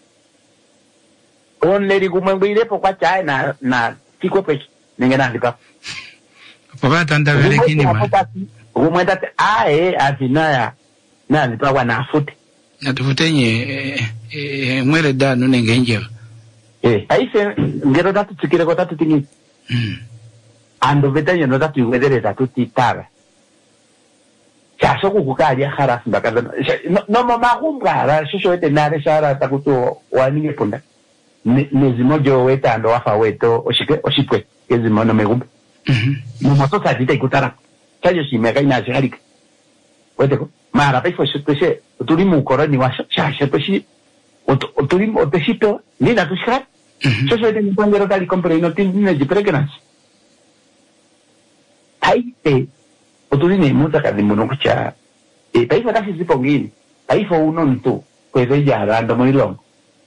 onleri kumwengwirepo kwa chae na fikwe peki ninge nandipa papa tanda velekini ma kumwenda azinaya nandipa wana afute natufutenye mwere danu nenge njeo aise ngero tatu tsikire kwa tatu tingi ando vetanyo no tatu iwedere tatu titara chaso kukukali ya haras mbakadana no mamakumbara shisho wete nare shara takutu waninge punda nezimojo weta ando wafa weto oshipwe ezimo no megumbe mumoto sajita ikutara chajo shimeka inaziharika weteko mara paifo shipweshe uturi mukoroni washo shashe peshi uturi oteshito nina tushikara shisho wete nipangero kali kompre inotini neji pregnancy haite Otulini muta kadi munukucha. Taifa kasi zipo ngini. Taifa uno ntu. Kweze jara ando moilongo.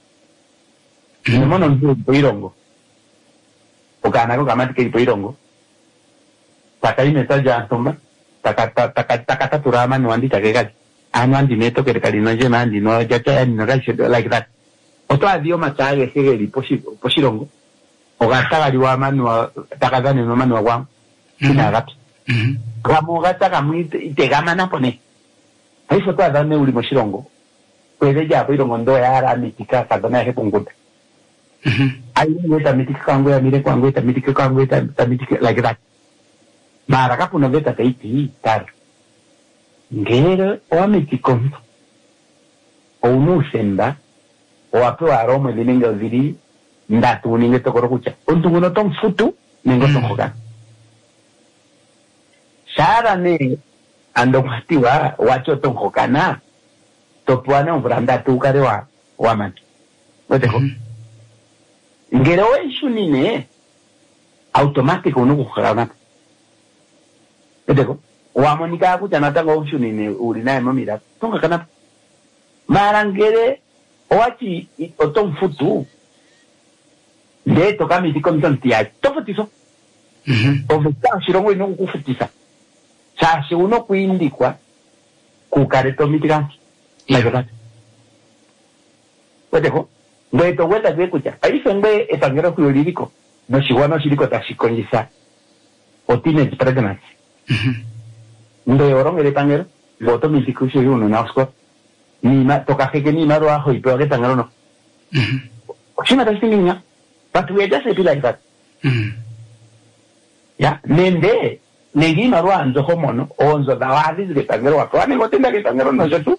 Mono ntu poirongo. Okanako kamati kei poirongo. Takaime saja antoma. Takata turama nwandi takekali. Anwandi neto kerekali noje mandi no jacha and no like that. Oto adio machaje hegeli poshirongo. Ogata aliwa manu takazani no manu wa. Ina gapi. Kamo gata kamu itegama na pone. Hizo toda dane uli moshirongo. Kweze ja poirongo ndo ya ara mitika kadona he punguta. Ayi weta mitika kango ya mire kwango eta mitika kango eta mitika like that. Mara kapuna veta taiti tar. Ngere o mitikonto. O nusenda o apo aroma lininga viri ndatu ninge tokoro kucha. Untunguno tom futu ningo tokoga. Shara ne ando katiwa wacho tokokana. Topuana umbranda tu kare wa man. Weteko. Ngere o ishunine automático uno kukhana. Weteko. Wamonika kucha natanga ushunine urinaye mamira. Tonga kana. Marangere oachi otom futu. De toka mitiko mtontia. Tofutiso. Oveta shirongo ino kufutisa. Chashi uno kuindikwa kukareto mitikanti. Like Weteko. Ngweto weta kucha. Aife ngwe etangero kuyoliriko. No shiwano shiriko tashikonjisa. O teenage pregnancy. Ndo orong ele tangero. Boto mitiko shuyuno nausko. Nima toka heke nima roa hoi pero que tangero no. Shima tashinginya. But we just feel like that. Ya, nende negi marwa anzo homono onzo dawadi que tangero akwane ngotenda que tangero no jotu.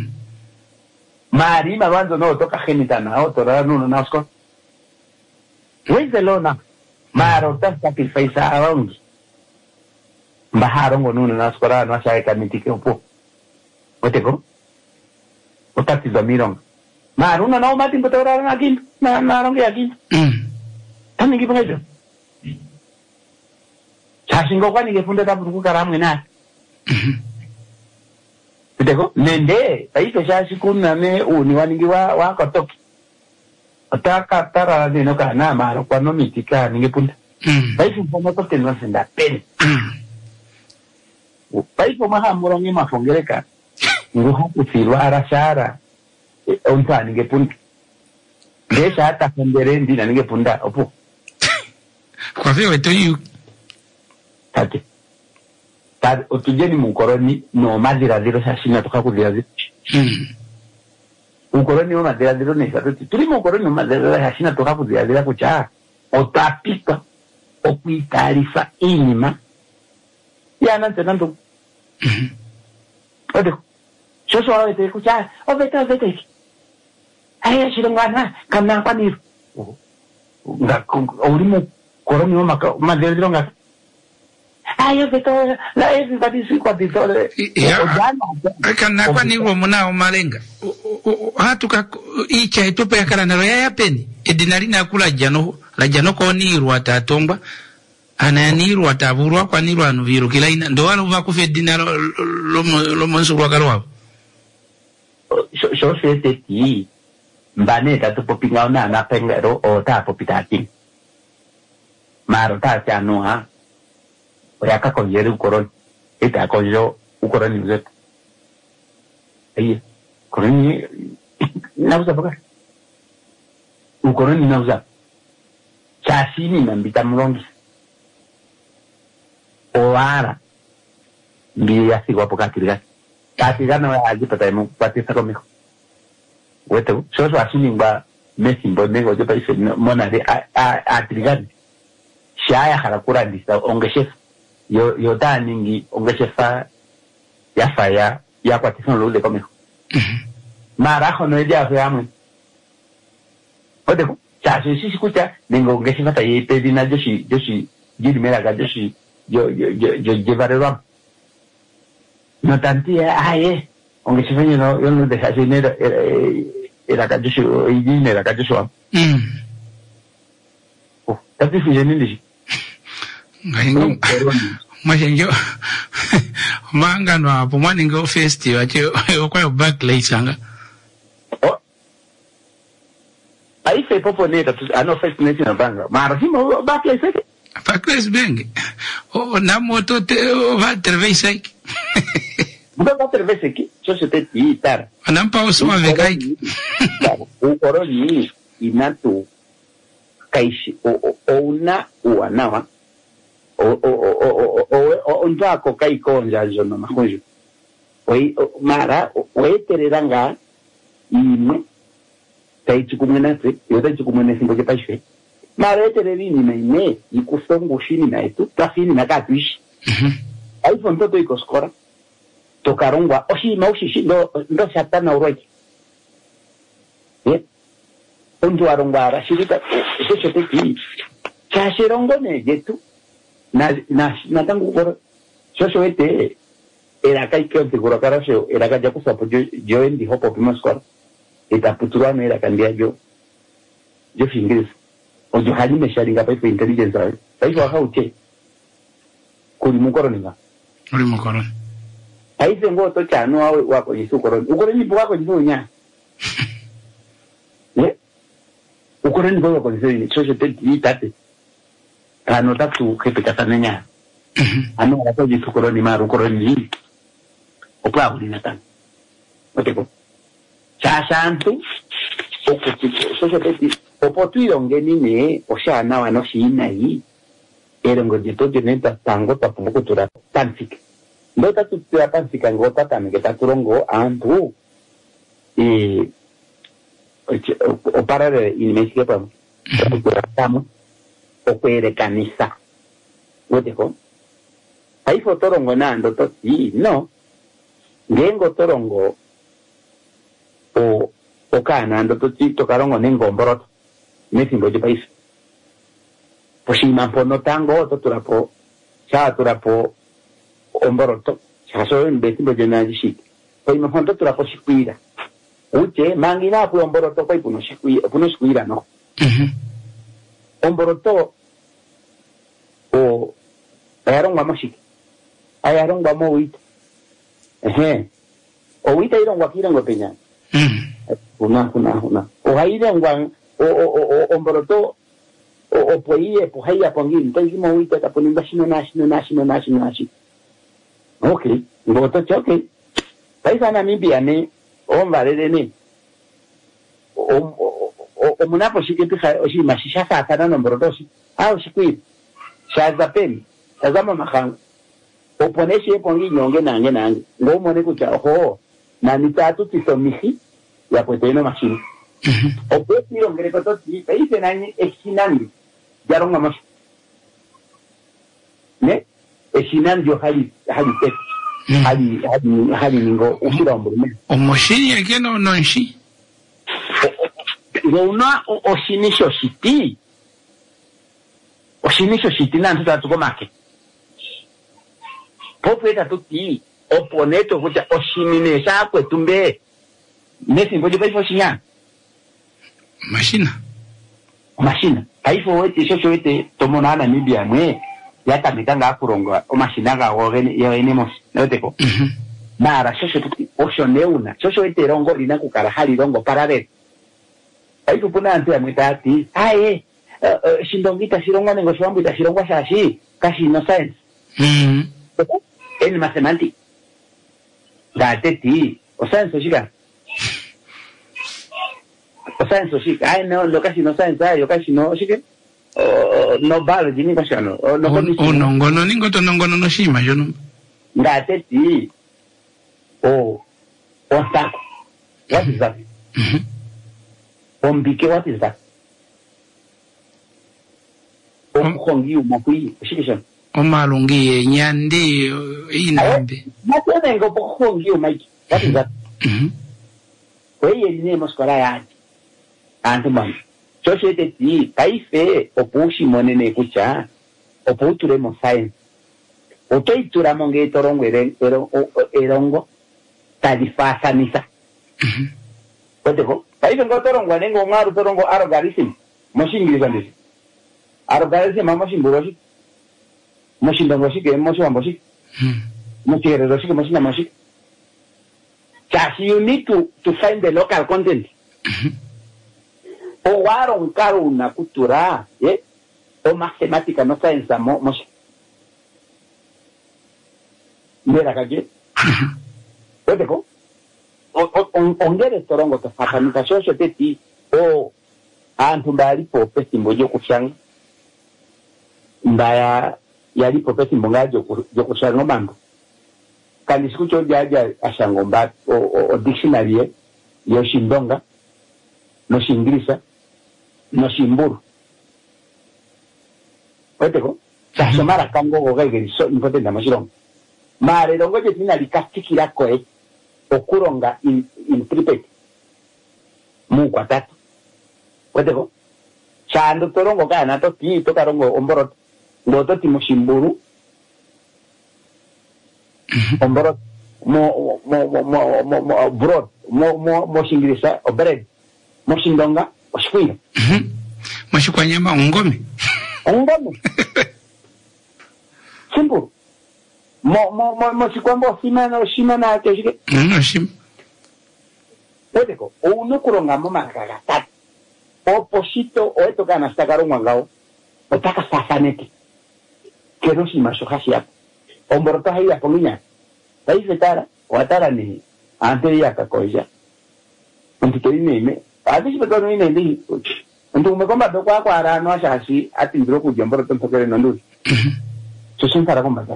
Mari marwanzo no toka genitana o tora no nausko. Where's the lona? Maro ta sacrifice around. Baharon no nausko ra no sai kamitike upo. Weteko? Otati domiron. Maru no mati potora aquí, na ronge aquí. Tani ki pengejo. Chasingo kwani ke funda ta buku karamu na. Weteko? Nende, aipe chashi kunna ne uni waningi wa kotoki. Otaka tara de no kana maro kwano mitika ninge punda. Aipe mpomo to tenwa senda pen. Aipe maha murongi mafongereka. Nguha kufirwa arashara. Onta ninge punda. Desha hata kondere ndina ninge punda. Opo. Kwa vile weto yu. Tate. Tad otujeni mukoroni no madira zero shashina toka kudira zero. Mukoroni no madira zero ne shatuti. Tuli mukoroni no madira shashina toka kudira zero kucha. Otapika. Okuitarifa inima. Ya nante nanto. Odo. Soso awe te kucha. Oveta. Aya shirongana kamna kwaniru. Nga urimo koroni no madira zero nga. Ayo veto la everybody si kwa ditole. Kana kwani wo muna o malenga. Hatuka icha itope yakala na ya peni. Edinari na kula jano la jano ko niru atatomba. Ana niru ataburwa kwa niru anu viru kila ina ndo wala uva kufe dinaro lo monsu kwa karwa. So fete ti mbane ta to popinga na pengero o ta popitati. Maro ta chano ha. Oyaka konyere ukoroni. Ita konjo ukoroni mzetu. Aye. Koroni nauza baka. Ukoroni nauza. Chasini nambita mlongi. Oara. Mbi yasi guapo kakiriga. Kakiriga no ya aji pata emu. Patisa conmigo. Wetu. Soso asini mba mesi mbondengo. Yo paise monare a trigani. Shaya harakura ndista ongeshefu. Yo da ningi ongeshefa ya faya ya kwa tifon lo de komeho. Mara hono ya fe amwe. Odeko cha sisi kucha ningo ongeshefa ta ye pedina joshi jiri mera ga joshi yo llevare ram. No tanti aye ongeshefa yo no de hace era ga joshi yini era ga joshi. Tapi fije nini. Ngaingo. Majenjo. Manga no hapo mwani ngo festival kwa Barclays anga. Aí popo neta ano first nation na banga. Mara himo Barclays seke. Barclays benge. Na moto te va cerveja aqui. Bukan va cerveja aqui. Só se te titar. Anampa usuma vega aqui. O oroni inato kaishi ona uanawa. O ndako kai konja jono makonjo. Oi mara oetereranga imwe taichikumwenase yotaichikumwenese ngoje paishe mara etererini na ime ikusongo shini na etu tafini na katuishi aipo mtoto iko skora tokarongwa oshi maushi ndo shatana uroiki onjo arongwa rashirika shesho teki chashirongo ne yetu na tangu kora shosho ete era kai kionte kura karasho era kaja kusapo yo endi hopo pima skora itaputurwa era kandia yo fingers ojo hali mesharinga pa intelligence ai sai wa haute kuli mukoronga ai zengo to chano wako yisu koroni ukoroni bwako yisu nya ukoroni bwako yisu ni chocho teti tate kano tatu kepeta tanenya ano wako yisu koroni maru koroni opla ulinatan oteko chasantu okutiko soso teti opotuiro ngeni ne oshana wano shina yi erengo jitoje neta tango tapungo tura tansik ndota tutura tansik ngota tamike taturongo antu oparare inimesike pamo tamo okwere kanisa oteko ai fotorongo nando toti no ngengo torongo o kana ando to karongo nengomborot nesimbo je país poshima pono tango to turapo omboroto chaso besimbo je naji poi mo honto turapo shikuira uche mangina pu omboroto poi puno shikuira no omboroto o ayaronga mashiki ayaronga mo wit o wita ironga kirongo penya una o haire ngwan o omboroto o poie po haya pongin tangi mo wita ta poninda shino nashi okay ngoto choke paisa na mibia ne o mbarere ne o munapo shiketi o shi mashisha sana no omboroto shi au shikwi shaza pen tazama makang o poneshe pongi nyonge nange ngomo ne kucha ho na mitatu tisomisi ya poteno machine o petiro ngreto toti peise nani exinandi yaronga mas ne exinandi yo hali pet hali ningo usira ombume o moshini yake no nshi una o shinisho shiti na ntata tukomake popeta tuti oponeto kucha oshimine sa kwetumbe nesi mboje paifo shinya mashina paifo wete shosho wete tomona na Namibia mwe yata mitanga akuronga o mashina ga ogene yo enemos noteko mara shosho tuti oshoneuna shosho wete rongo lina kukara hali rongo parare paifo puna ante amwitati aye shindongita shirongo nengo shwambuita shirongo shashi kashi no science en mathematics gateti o science shiga o science shika ai no lo kashi no science ai yo kashi no shike no biology ni kashano no ngono ningo to ngono no shima yo no gateti stack what is that ombike what is that kongi umokui shikisha omalungi nyande inambe matene ngo kongi umaki what is that oye ni moskora ya antuman choshete ti kaife opushi monene kucha oputure mo science oteitura monge torongo erongo tadifasa nisa oteko kaife ngo torongo nengo ngaru torongo arogarism moshingiriza ndisi arogarism mama shimburoshi moshindongo shike moshwamboshi So you need to find the local content. O waro nkaro na kultura, o mathematica no science mo. Mira kaje. Ote ko? Ongere torongo to fahamika shosho teti o antu mbali po pesi mbojo kushanga. Mbaya yali po pesi mbonga jo kushanga mambo. Kandi sikucho jaja ashango mba o dictionary yo shindonga no shingrisa no shimburu. Ote ko? Sa mara kango go gaigeri so importante na mashirong. Mare dongo je tina likastikira koe okuronga in tripet mu kwa tatu. Ote ko? Chando torongo kana to ti to karongo omborot ngoto ti mushimburu. Omborot mo brod mo shingrisa o bread mo shindonga o shkwira. Mashukwa nyama ngome. Ngome. Simple. Mo sikwambo shima na keshike. Shima. Odeko, uno kuronga mo makagatat. Oposito o eto kana stakaronga ngao. Otaka sasanete. Kero shima shohashi hapo. Omboroto haya kolunya. Taise tara, watara ni ante ya kakoja. Untukeri nime. Adisi bekono ine ndi. Untuk mekomba dokwa kwa arano asasi ati ndro kujomboroto ntokere nonduri. Susuntara kombata.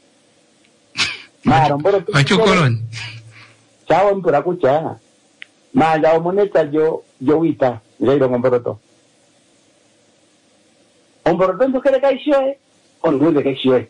Mara mboroto. Wachokoloni. Chao mpura kucha. Maja omoneta yo wita. Zairo mboroto. Omboroto ntokere kaishoe. Ondure kaishoe.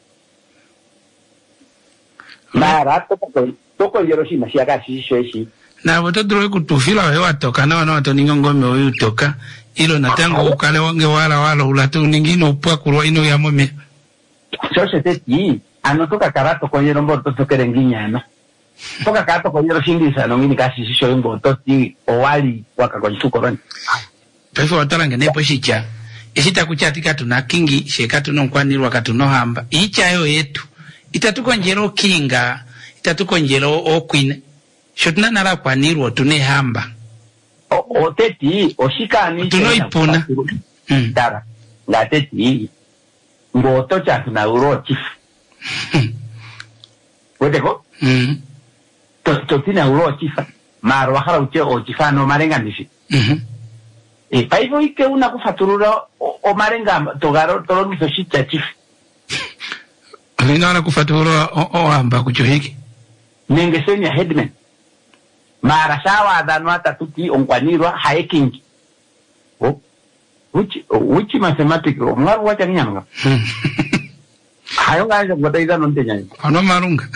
Mara toko Hiroshima shiakashi shoishi. Na watoto kutufila wewa toka na wana watoningo ngome wewe utoka ilo natango ukale wange wala ulatu ningine upua kurwa ino ya mume. Sose teti anotoka karato kwa yerombo toto kerenginya na. Toka karato kwa Hiroshima no ngini kashi shisho ngo toti owali wakakonchuko roni. Peso watalange nepo shicha. Ishita kuchatika tunakingi shekatu nonkwani wakatuno hamba. Icha yo yetu. Itatuko njero kinga, itatuko njero okwine. Shotuna nara kwa nirwa tune hamba. Oteti, oshika ni tuno ipuna. Dara. Nga teti, ngo otocha tuna uro chifu. Weteko? Totina uro chifa. Maro wakara uche o chifa no marenga nishi. Paivo ike una kufaturura o marenga togaro tolo miso shicha chifu. Alina wana kufatura o amba kuchohiki. Nengesenya headman. Mara shawa adanwa tatuti onkwanirwa haekingi. Which mathematical? Mwaru wacha nyanga. Hayo ngaje ngodaida nonte nyanga. Ano marunga.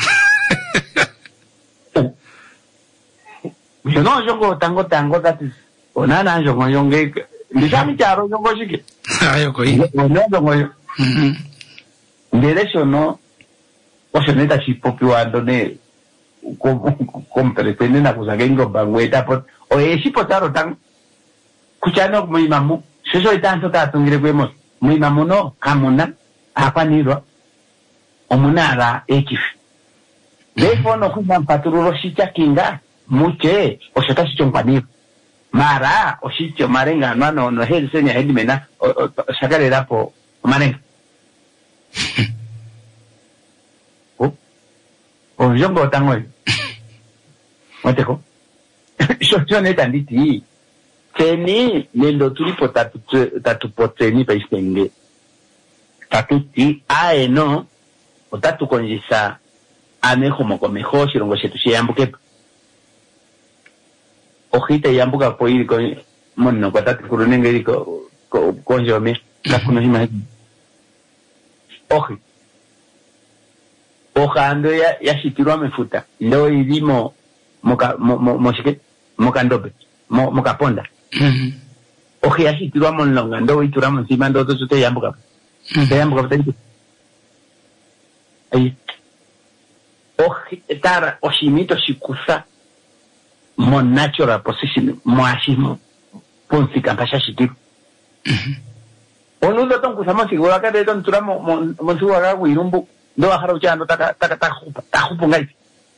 No jongo tango that is onana jongo yonge. Ndishami charo jongo shike. Hayo koi. No jongo yo. Derecho no oseneta chipopiwa ndone comprepende na kuzagengo bangweta pot o eshipotaro tan kuchano muimamu seso itanto tatungire kwemos muimamu no kamuna apanirwa omunara ekif defo no kuna patururo shicha kinga muche oseta shichompaniro mara oshicho marenga no helsenya hedimena sakarera po marenga. Jongo tango. Wateko. Shosone tanditi. Teni nendo tulipo tatu poteni pa istenge. Tatuti no otatu konjisa anejo moko mejo shirongo shetu shiyambuke. Ojita yambuka po ir con mono kwa tatu kurunenge diko konjo me kakuno hima. Oji. Ojando ya shitirwa mefuta. Ndo idimo mokandope. Mokaponda. Oji ya shitirwa monlonga. Ndo itura monsima ndo to sute yambuka. Te yambuka potenti. Ahí. Oji tara oshimito shikusa mon natural position mo asimo ponsi kampasha shitiru. Onundo ton kusama sigura ka de ton tura mo suwa ga wirumbu ndo akara uchano taka hupu ngai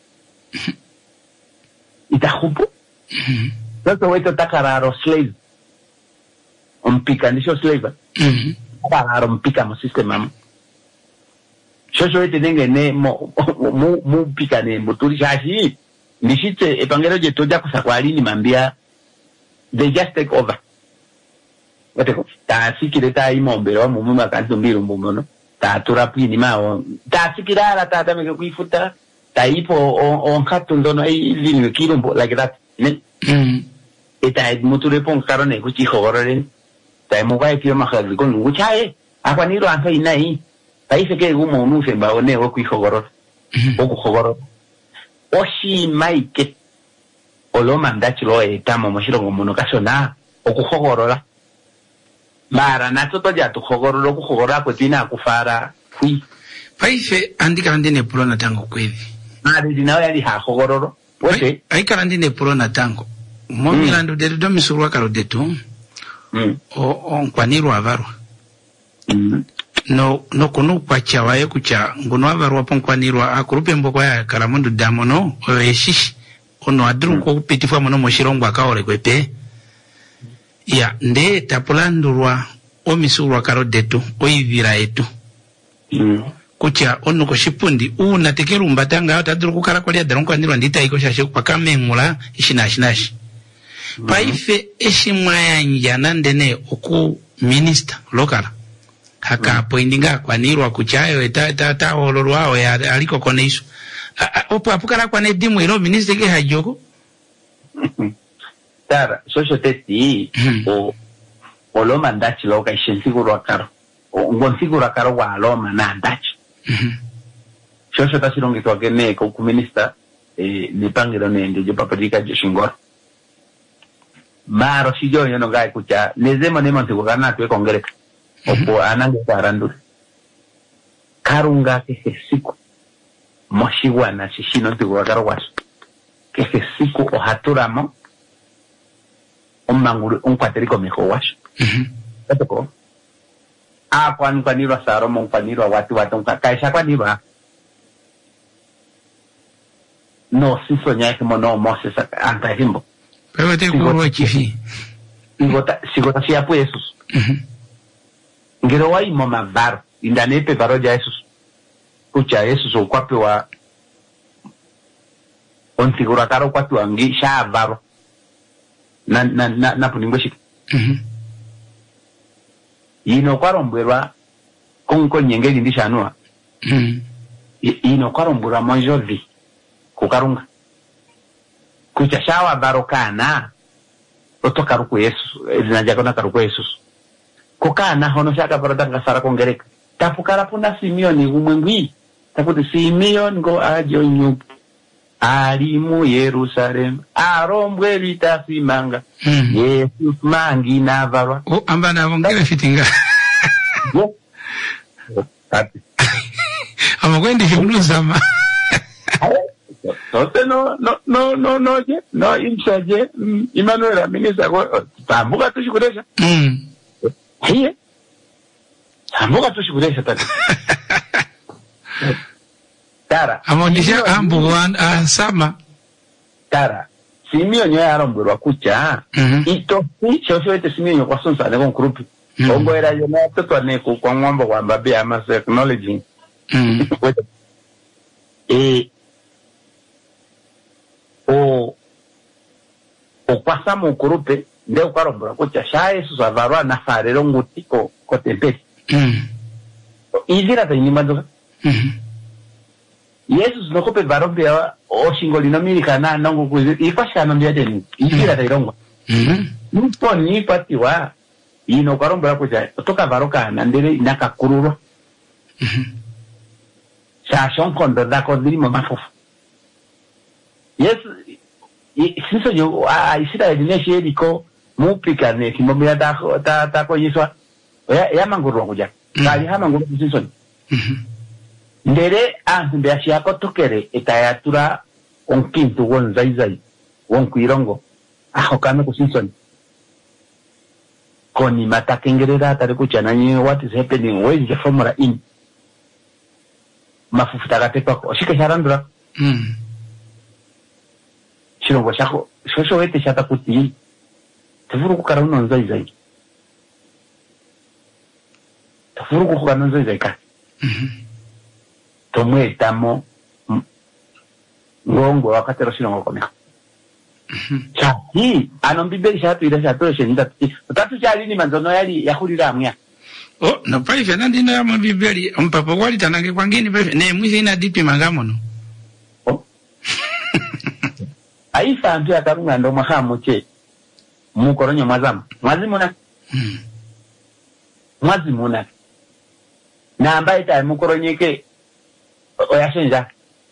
ita hupu sasa weto takararo slave mpika nisho slave takararo mpika mo system am shosho wete nenge ne mu mpika ne muturi shashi nishite epangero je toja kusakwalini mambia they just take over wateko ta sikire ta imombero mu muma kanto mbiru mbumono ta turapini mao ta sikirala ta tameke kuifuta ta ipo on katu ndono ili kilo like that ne eta muture pon karone kuchi khorore ta mo vai kio makhali kon nguchae akwaniro anta inai ta ifeke gumo nuse baone wo kuikhogoro oku khogoro oshi maike oloma ndachilo etamo moshirongo muno kasona okukhogorola mara natoto ja tukhogorola okukhogora kwetina akufara kwi paife andika ndine pulona tango kwevi mari dinawe yali ha khogororo wote aikala ndine pulona tango momilandu dedu domisurwa karo detu o nkwanirwa avarwa no kunu kwacha waye kucha ngono avarwa ponkwanirwa akurupe mboko ya karamundu damono oyeshishi ono adru ko petifa mono moshirongo akaore kwepe ya nde tapulandurwa omisurwa karo detu oivira etu kucha ono ko shipundi una tekerumba tanga atadru kukara kwa liadru nkwanirwa ndita iko shashe pakamengula ishinashi paife eshimwaya njana ndene oku minister local haka poindinga kwanirwa kuchayo ta olorwao ya aliko koneisu opo apukara kwa nedimu ilo minister ke hajoko tara socio testi o lo mandachi loka ishensiguro akaro o ngonsiguro akaro wa lo mandachi socio tasirongi to agene ko minister ni pangiro nende je papadika je shingora maro sijo yono gai kucha nezema ne mantigo kana to kongereka opo anange parandu karunga ke siku moshiwana shishino tigo karo wasu ke siku o haturamo manguru kwateriko meho wasu tatoko kwanirwa saro kwanirwa watu kaisha kwaniba no siso nyake mono moses anta himbo pero te kuwa chifi sigota si apu Jesus ngero wai mama var indanepe baroja Jesus kucha Jesus okwape wa onsigura karo kwatu angi sha varo na puningweshi ino kwarombwerwa konko nyengeli ndishanua ino kwarombwerwa monjovi kukarunga kucha shawa barokana otoka ruku Yesu zinajagona karuku Yesu kokana hono shaka barodanga sara kongereka tapukara puna Simeoni umwengwi takuti Simeoni ngo ajo nyupu alimu Yerusalem arombwe litasimanga Yesu mangi navarwa ambana vongere fitinga amagwendi himluzama Sote no imsaje Emmanuel aminisa go tambuka tushikuresha hiye tambuka tushikuresha tata tara amondisha ambuwan sama tara Simeoni yarombwerwa kucha ito shosho ete Simeoni kwa sonsa ne kon group ongo era yo na toto ne ku kwa ngombo kwa mbabe ama technology o pasa mu kurupe nde ukarombora kucha sha Yesu avarwa na farero ngutiko ko tempeli izira tani madoka Yesu nokope varombe o shingoli no milikana nango kuzi ifashana ndiate izira tairongwa mponi patiwa ino karombora kucha toka varoka na ndere nakakururo sha shonkondo dako ndimo mafufu Yesu siso yo isira dineshi ediko mupika ne kimobya ta ko yiswa ya manguru kuja kali ha manguru siso ndere mbe ashako tokere etayatura onkintu won zaizai won kuirongo kame kusiso koni matakengerera tare kuchana what is happening, where is the formula in mafuta gatepa oshike sharandura chirongo chako shosho wete chata kuti tevuru kukara unonza izai tevuru kukara unonza izai ka tomwe tamo ngongo wakatero chirongo komeko chaki anombibeli chatu ila chatu shenita tatu chali ni manzono yali yakhulira amya no paife nandino ya mabibeli mpapo wali tanange kwangini paife ne mwisi ina dipi mangamono aifa antu yakarunga ndo mahamuche mukoronyo mwazimuna mwazimuna na ambaye ta mukoronyeke oyashenja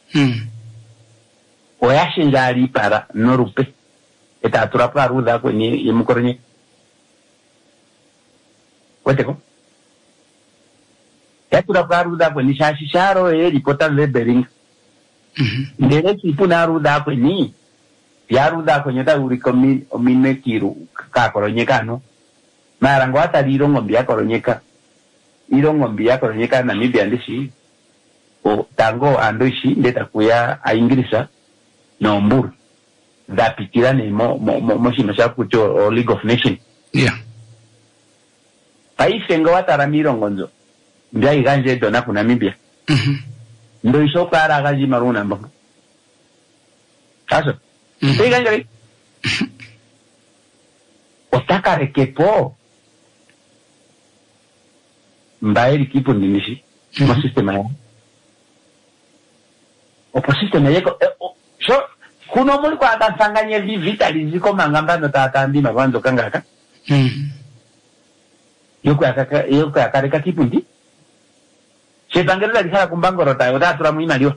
oyashenja alipara norupe eta turapa ruda kwenye yemukoronye weteko ya turapa ruda kwenye shashisharo ripota lebering ndere kipuna ruda kwenye ya ruda kwenye ta urikomi omine kiru kakoronyeka no marango atali irongombi yakoronyeka Namibia ndishi o tango andoishi ndeta kuya aingirisa no mburu zapitira ne mo shino shakucho o League of Nations paifengo wataramiro ngonzo ndia iganje dona ku Namibia ndo ishoka ara gaji maruna mbango kaso iganje otaka rekepo mbaeli kipo ndinishi mo sistema ya opo sistema yeko so kuno muri kwa atasanganye vitali ziko mangambano tatandi mabanzo kangaka yoko yakareka kipundi chetangerera likhala kumbangoro tayo tatura muimaliwa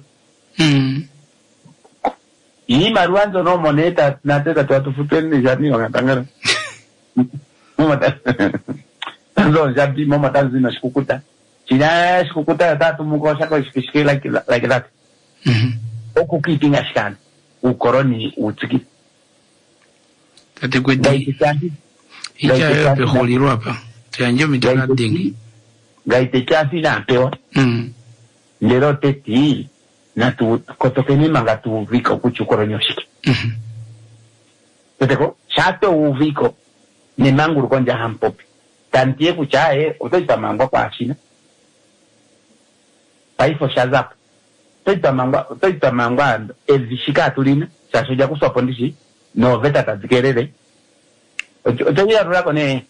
imaruanzo no moneta nateka twatufuteni jani wangatangara Zo jabi mama tanzina shikukuta. China shikukuta tatu mukosha kwa shikishike like that. Oku keeping ashkan. Ukoroni utiki. Tate kwedi. Icha ya peholiru hapa. Tianjo mitana dingi. Gaite chafi na pewa. Lero teti na tu kotokeni manga tu viko kuchukoroni oshiki. Teteko shato uviko ni manguru konja hampopi. Tantie kuchae utoita mangwa kwa China paifo shazap utoita mangwa ezishika tulina chashoja kuswapo ndishi no veta tazikerere utoja rurako ne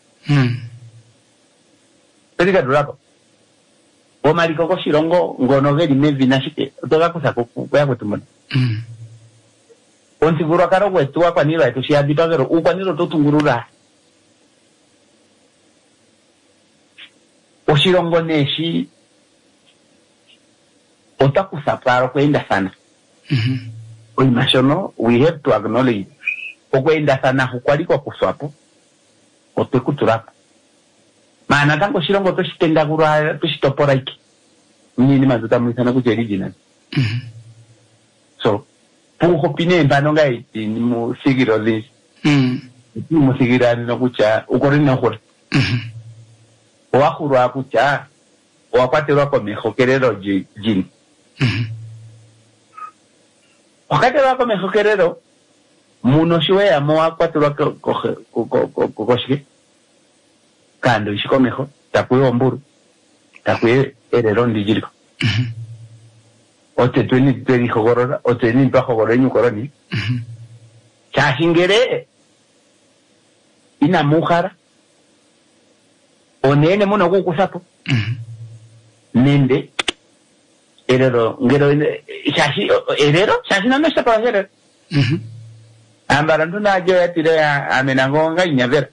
pedika rurako omaliko ko shirongo ngono veli mevi nashike utoga kusako kwa kutumona onsigurwa karo kwetu akwanira etushiyadipa vero ukwaniro totungurura oshirongo neshi otakusaparo kwenda sana oimashono we have to acknowledge okwenda sana hukwaliko kuswapo otekuturapa maana tango shirongo toshitenda kurwa toshitopora iki nini mazuta mwisana kuti original so puho pine mbanonga iti musigiro this musigirani nokucha ukorina hore oakhurwa kucha oakwaterwa komeho kerero jini okaterwa komeho kerero muno shiweyamo wakwaterwa koshike kando ishikomeho takuye omburu takuye erero ndijiriko ote tweni hogorora ote ni mpahogoro enyukoroni chashingere ina muhara onene muno kukusapo nende erero ngero shashi na mesha pa erero ambara nduna ajo yatire amenangonga inyavera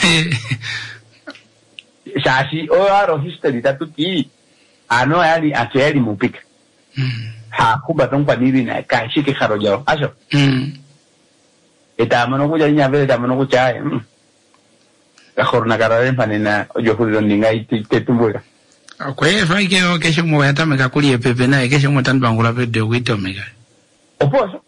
shashi aro history tatuti ano yali atuyali mupika kuba tongwa niri na kashike kharojao asho eta amano kuja inyavera eta amano kucha kahorna karare panena ojo huriro ninga itetumbuka kwe fa ke kesho mo yata meka kuli pepe na kesho mo tan bangula pe de wito meka oposo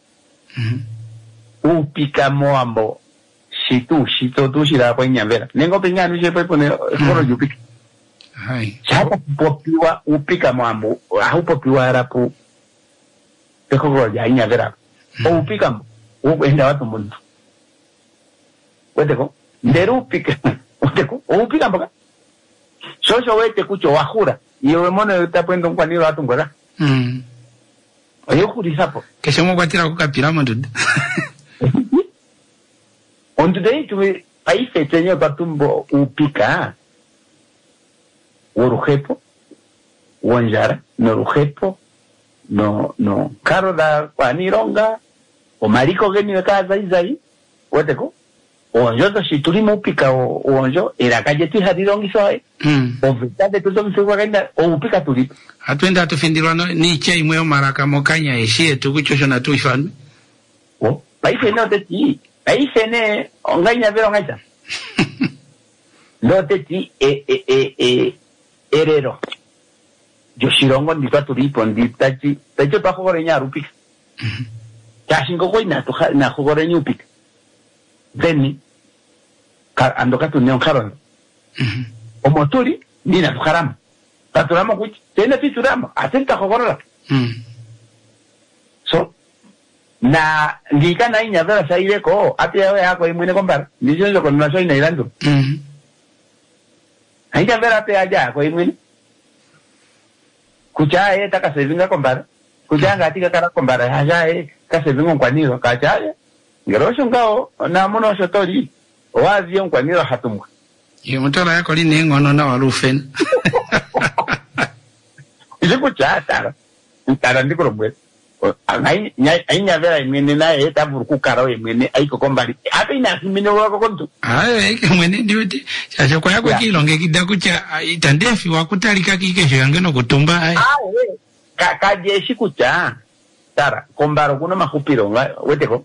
upika moambo shito tu shira kwa inyavera nengo pinganu je pe pone horo jupika Hai. Chata popiwa upika mambo, popiwa harapu. Peko goja inya vera. Upika mambo, uenda watu mundu. Weteko, nderu upika. Weteko, upika mambo. Shosho wete kucho wahura. Iyo mono yutapwendo nkwaniro watu ngora. Oyo kuri sapo. Kesho mo kwatira kukapira mandu. Ondudei tuwe paise tenyo batumbo upika. Urujepo, uanjara, no rujepo, no caro da panironga, o marico geni de casa izai, weteko, o onjo to situlimo upika o onjo, era calle tu hadirongi soe, o vitade tu to mse wagenda, o upika tulipo. Atuenda atufindilwano ni chai mweo maraka mokanya eshie tukuchosho na tu ifanu. O, paise no te ti, paise ne, ongaina vero ngaita. No te ti, erero. Yoshirongo ndi patulipo ndi tachi tacho pa jogorenya rupika. Kashingo ko ina to na jogorenya upika. Deni ando ka tuneo karon. O motori ni na tukarama. Taturama kuchi tena titurama atenta jogorora. So na ndika na inya vera saire ko apia ya ko imune kompar. Ndizo ko na so ina irando. Haida vera apia ya ko imune. Kuchae taka sevinga kombara. Kuchanga atika kara kombara. Hajae ka sevinga nkwaniro. Kachae. Ngerosho ngao na mono shotori. Owazi nkwaniro hatumwa. Iyo mtola yako lini ngono na warufen. Ile kuchata. Ntara ndiko romwe. Ainya vera imene na eta burku karo imene aiko kombari. Ata ina imene wako kontu. Eke mwene ndiwete. Chacho kwa yako kilonge kidakucha itandefi wakutalika kikesho yangeno kutumba. Kajeshi kucha. Tara, kombaro kuno mahupiro nga weteko.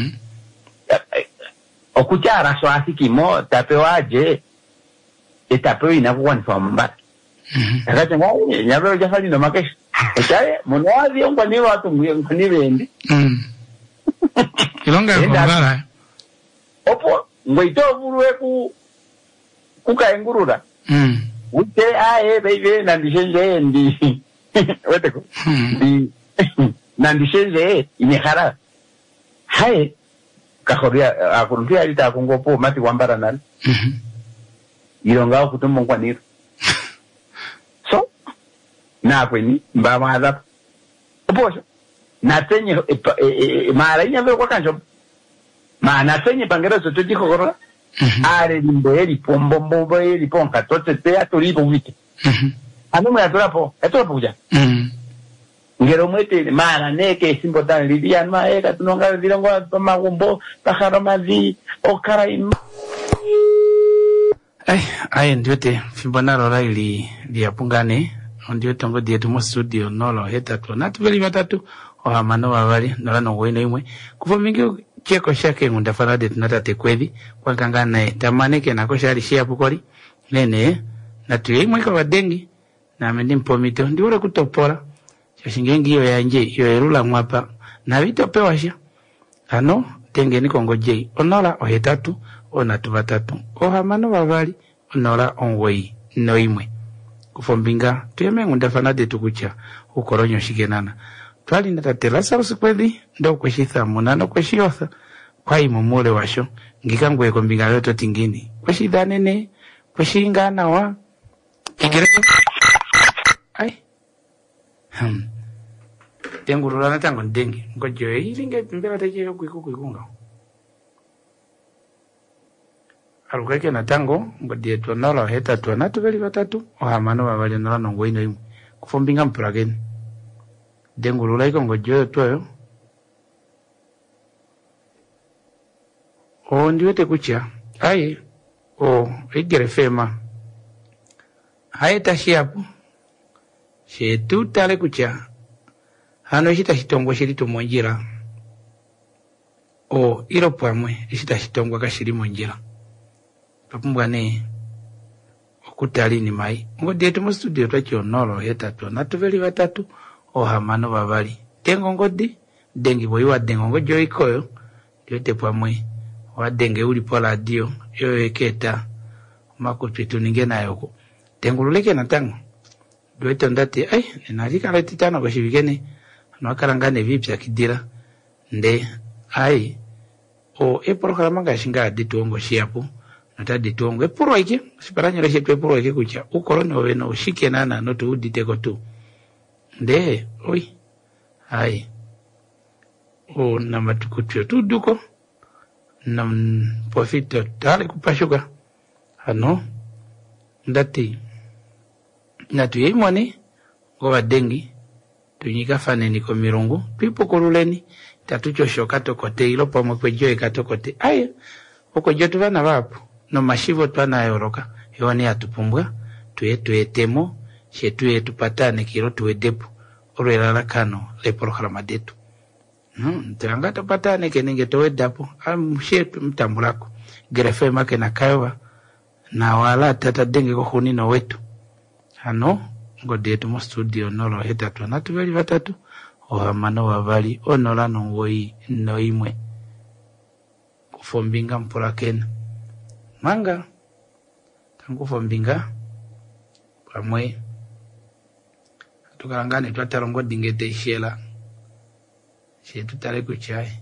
Okucha araso asikimo tapewaje. Etapeo inakuwa mbata. Akati ngai nyabero jafali no makesh. Echaye monazi ongwani watu ngani bendi. Kilonga kombara. Opo ngoito buruwe ku kaengurura. Ute ae baby nandishenje ndi. Weteko. Ndi nandishenje inehara. Hae kahoria akuruntia alita kongopo mati wambara nani. Ilongao kutumbo ngwaniro. So na kweni mbama adap. Oposho na tenye mara inya vero kwa kanjo. Ma na tenye pangero soto tiko korora. Are limboeri pomboeri ponka tote te atoripo wiki. Anu me atorapo kuja. Ngero mwete mara neke simbotan lidian ma eka tunonga dilongo magumbo tajaro mazi okara im. Ai ndiote fimbonaro raili liapungane ndiote ngo dietu mo studio nolo heta to natu veli batatu o amano wavali nola no wene imwe kufa mingi cheko shake ngunda farade tunata tekwedi kwa kangana tamaneke na koshari shia pukori nene natu imwe kwa wadengi na amendi mpomito ndiwole kutopora shingengi yo yanje yo erula mwapa na vito pewasha ano tengeni kongo jei onola o hetatu ona tubatatu o hamano wavali onola onwei no imwe kufombinga tuyeme ngunda fanade tukucha ukoronyo shigenana twali natatela sarusi kwedi ndo kweshitha munano kweshiyotha kwa imumule washo ngikangu ekombinga yoto tingini kweshidhanene kweshingana wa kigereko ai Tengurula na tango ndengi ngojo ilinge mbela taje kuikunga alukake na tango ngodie tonala heta tona tubeli batatu ohamano babali nala nongo ino imu kufombinga mpurageni dengurula iko ngojo toyo o ndiwete kucha ai o igere fema hai tashiapu shetu tale kucha hano ishita shitongo shiri tumonjira o iro pamwe ishita shitongo kashiri monjira papumbwa ne okutali ni mai ngodi mu studio tacho nolo hetatu na tuveli batatu o hamano babali tengo ngodi dengi boyi wa dengo ngojo ikoyo yote pamwe wa denge uli pola dio yo eketa makutu tuninge nayo tengululeke na tango dueto ndati ninalika leti tano bashibigene nwakarangane vipya kidira nde programa ngashinga ditongo shiapo nata ditongo epuro iki siparanya leshe epuro iki kucha ukorone oveno ushike nana noto uditeko tu nde na matukutio tuduko na profito tale kupashuka ndati natu yeimwani goba dengi tunyika faneni ko mirungu twipokoluleni tatuchoshoka tokote ilo pamwe kwejoe katokote okojo tubana bapo no mashivo twana yoroka yoni atupumbwa tuetemo shetu tupatane kiro tuedepo orelala kano le programa detu tanga tupatane kenenge toedapo shetu mtambulako grefe make na kawa na wala tata denge ko hunino wetu ngodetu mo studio nolo hetatu na tubeli batatu ohamano wabali onola nongoi noimwe kufombinga mpulakena manga tangu fombinga pamwe tukarangane twatarongo dingete ishela shetu tale kuchai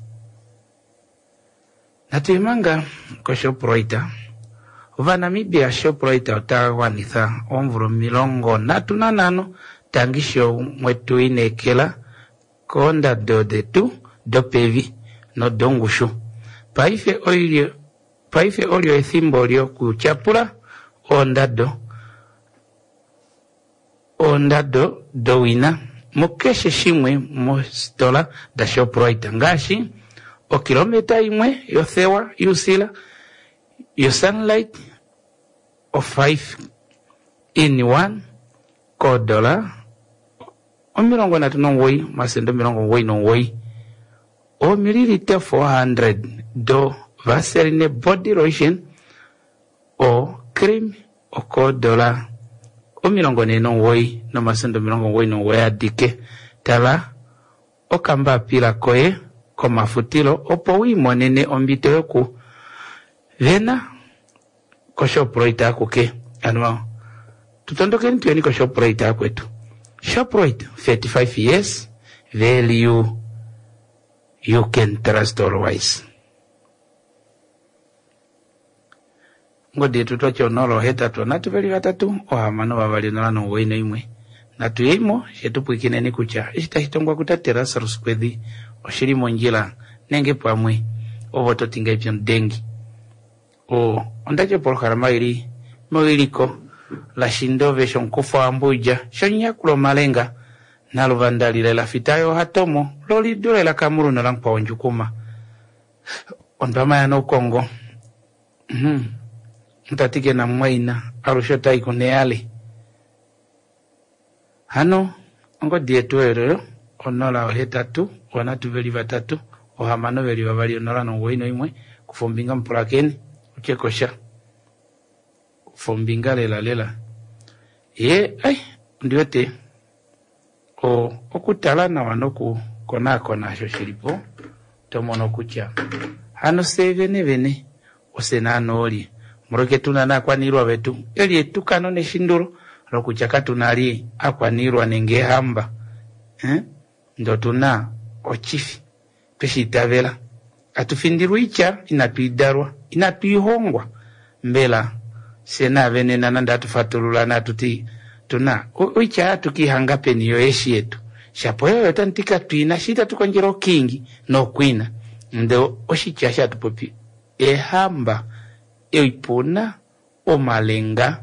natimanga ko shoproita Namibia shoproita utawanitha omvuro milongo natunanano tangisho mwetu inekela konda dodetu dopevi no dongushu paife olio ethimbo olio kuchapula ondado dowina mukeshe shimwe mostola da shoproita ngashi o kilomita imwe yothewa yusila yo sunlight of 5 in 1 $1 omirongo na tunongoi masendo mirongo ngoi nongoi o mililiter 400 do Vaseline body lotion o cream o $1 o mirongo ne nongoi no masendo mirongo ngoi nongoi adike tala o kamba pila koe ko mafutilo opo wimonene ombito yoku vena ko shoproita kuke tutondoke ntioni ko shoproita kwetu Shoprite 35 years value you can trust always ngode tutwacho nolo hetatu natubeli batatu ohamano babali nolano woino imwe natuyimo shetupwikine ni kucha ishitahitongwa kutatera saruskwedi oshirimo njila nenge pamwe oboto tinga ipyo dengi ondacho programa iri moiliko la shindove shonkufa ambuja shonyakulo malenga naluvandalile la fitayo hatomo loli dule la kamuru na langpa onjukuma ondama ya no Kongo ntatike na mwaina arushota ikuneale ongo dietu erero onola ohetatu wanatuveli batatu ohamano veli babali onola nongoino imwe kufumbinga mpulakeni uchekosha kufumbinga lela ndiote okutala na wanoku kona shoshilipo tomono kucha sevene vene osenano oli muroke tunana akwanirwa betu eli etukano neshinduro lokuchaka tunali akwanirwa nenge hamba ndo tuna ochifi peshitabela atufindirwa icha inatuidarwa inatuihongwa mbela sena vene nananda atufatulula natuti tuna oicha tukihanga peniyo eshi yetu shapo yoyo tantika tuina shita tukonjero kingi no kwina ndo oshichasha tupopi ehamba eipuna omalenga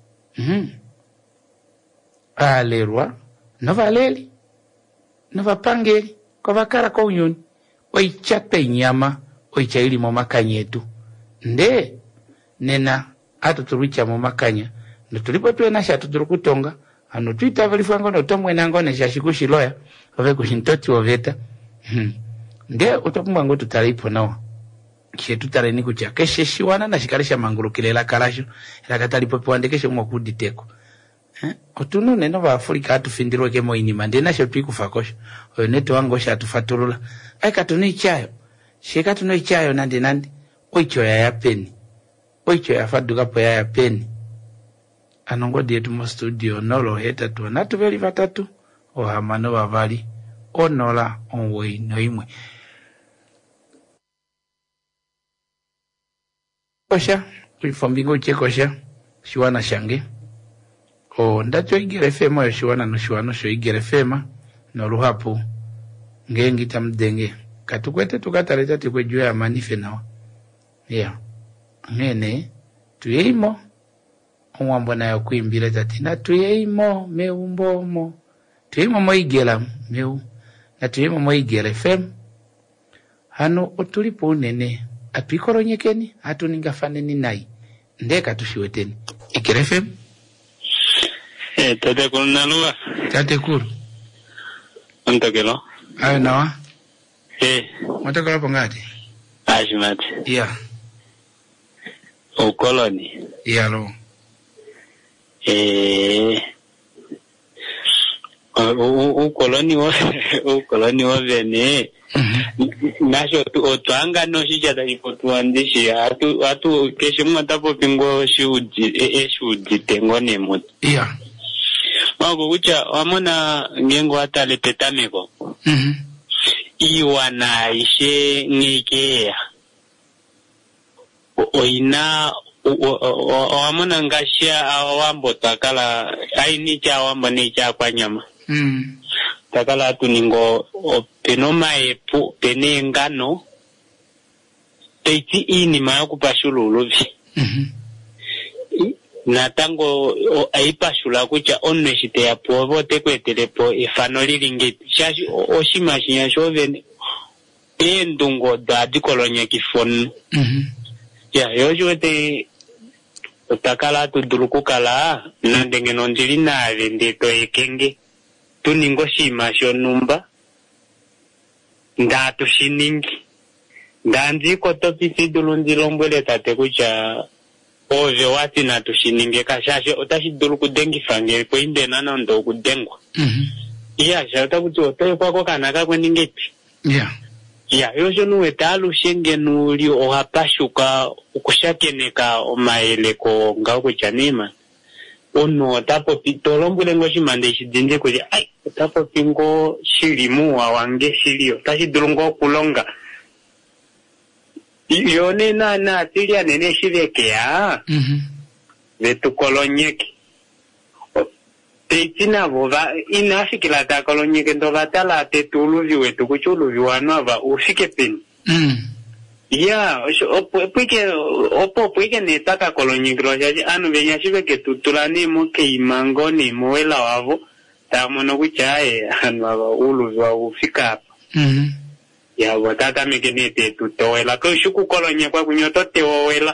alerwa novaleli novapangeli kovakara kwa unyoni oichape nyama oichaili momakanyetu nde nena atuturucha momakanya ntulipo tuena sha tuturukutonga ano tuitavalifango no tomwenango ne shashikushilloya ove kushintoti oveta nde utopumwango tutalipo nawa shetu tareni kucha kesheshiwana na shikarisha mangulukilela kalasho ela katalipo pwandekeshe mwakuditeko otunu neno ba Afrika atufindirwe kemo inima ndena shetu ikufakosho oyo neto wango sha tufatulula katuni ichayo shekatuno ichayo nandi oicho ya yapeni oicho ya faduka po ya yapeni anongo dietu mu studio nolo heta tu natu veli vatatu o hamano vavali onola onwei noimwe kosha kuifombingo chekosha shiwana shange o ndacho igere fema yo shiwana no shiwano sho igere fema no luhapu ngengi tamdenge katukwete tukataleta tikwe juu ya manife nawa yeah ngene tuyeimo omwambo nayo kuimbira tatina tuyeimo meumbomo tuyeimo moigela meu na tuyeimo moigela fem hano otulipo unene atuikoronyekeni atuningafaneni nai ndeka tushiweteni igere fem tate kuru naluwa tate kuru ontakelo ayo nawa ontakelo pongati ashimati yeah ukoloni lo ukoloni wa vene nasho otwanga no shijata ipotuandishi atu kesho mwatapo pingo shudi tengo nemo yeah mako kucha wamona ngengo atale petameko iwana ishe ngekea oina wamona ngashia awambo takala aini cha awambo ni cha kwa nyama takala atuningo penoma epu pene ngano teiti ini mayo kupashulu ulovi na tango aipashula kucha oneshite ya povo tekwetelepo ifano lilingeti shashi oshimashinya shovene endungo dadikolonya kifonu ya yojuete utakala tudulukukala nandenge nondili nave ndeto ekenge tuningo shima shonumba ndatu shiningi ndanziko topisi dulunzilombwele tate kucha ove wati natu shininge kashashe otashiduluku dengi fange po inde nana ndo kudengwa iya shauta kuti otoye kwako kanaka kweningeti ya yojo nuwe talu shenge nuli ohapashuka ukushakeneka omaeleko ngao kuchanima ono tapo pitolombule ngo shimande shidinje kuli ai tapo pingo shilimu wange shilio tashidulungo kulonga yone na atilia nene shivekea vetu kolonyeki Tina vova inafikila ta kolonyeke ndo vatala tetuluvi wetu kuchuluvi wanava ufike peni ya puike netaka kolonyeke rojaji anu venya shiveke tutulani muke imangoni muwela wavo tamono kuchae anu wava uluvi wa ufika hapa ya watata meke nete tutowela kushuku kolonyekwa kunyotote wawela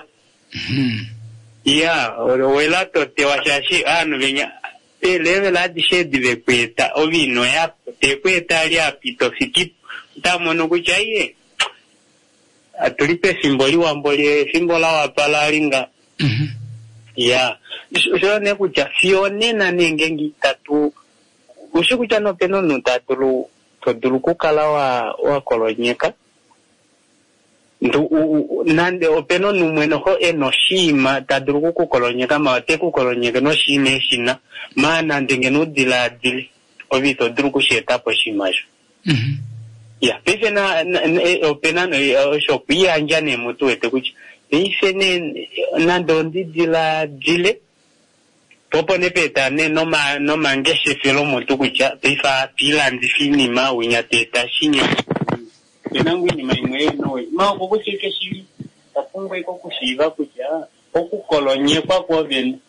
ya wawela tote washashi anu venya te leve la dishedi ve kweta ovino ya te kweta ya pito fikipu tamono kuchaye atulipe simboli wamboli simbola wapala linga ya so ne kucha fione na nengengi tatu usikucha no peno no tatulu todulu kukala wa kolonyeka ndu nande openo numweno ho enoshima taduru kukolonyeka mate kukolonyeka no shime shina mana ndenge no diladili ovito duru kusheta po shimajo ya pefe na opena no shop ya njane mutu ete kuchi pefe ne nandondi diladile popo ne peta ne no mangeshe filo mutu kucha pefa pilandi finima unya teta shinya Nenangu ni maimwe no ma okucheke shiri tapungwe ko kushiva kuja okukolonye kwa vende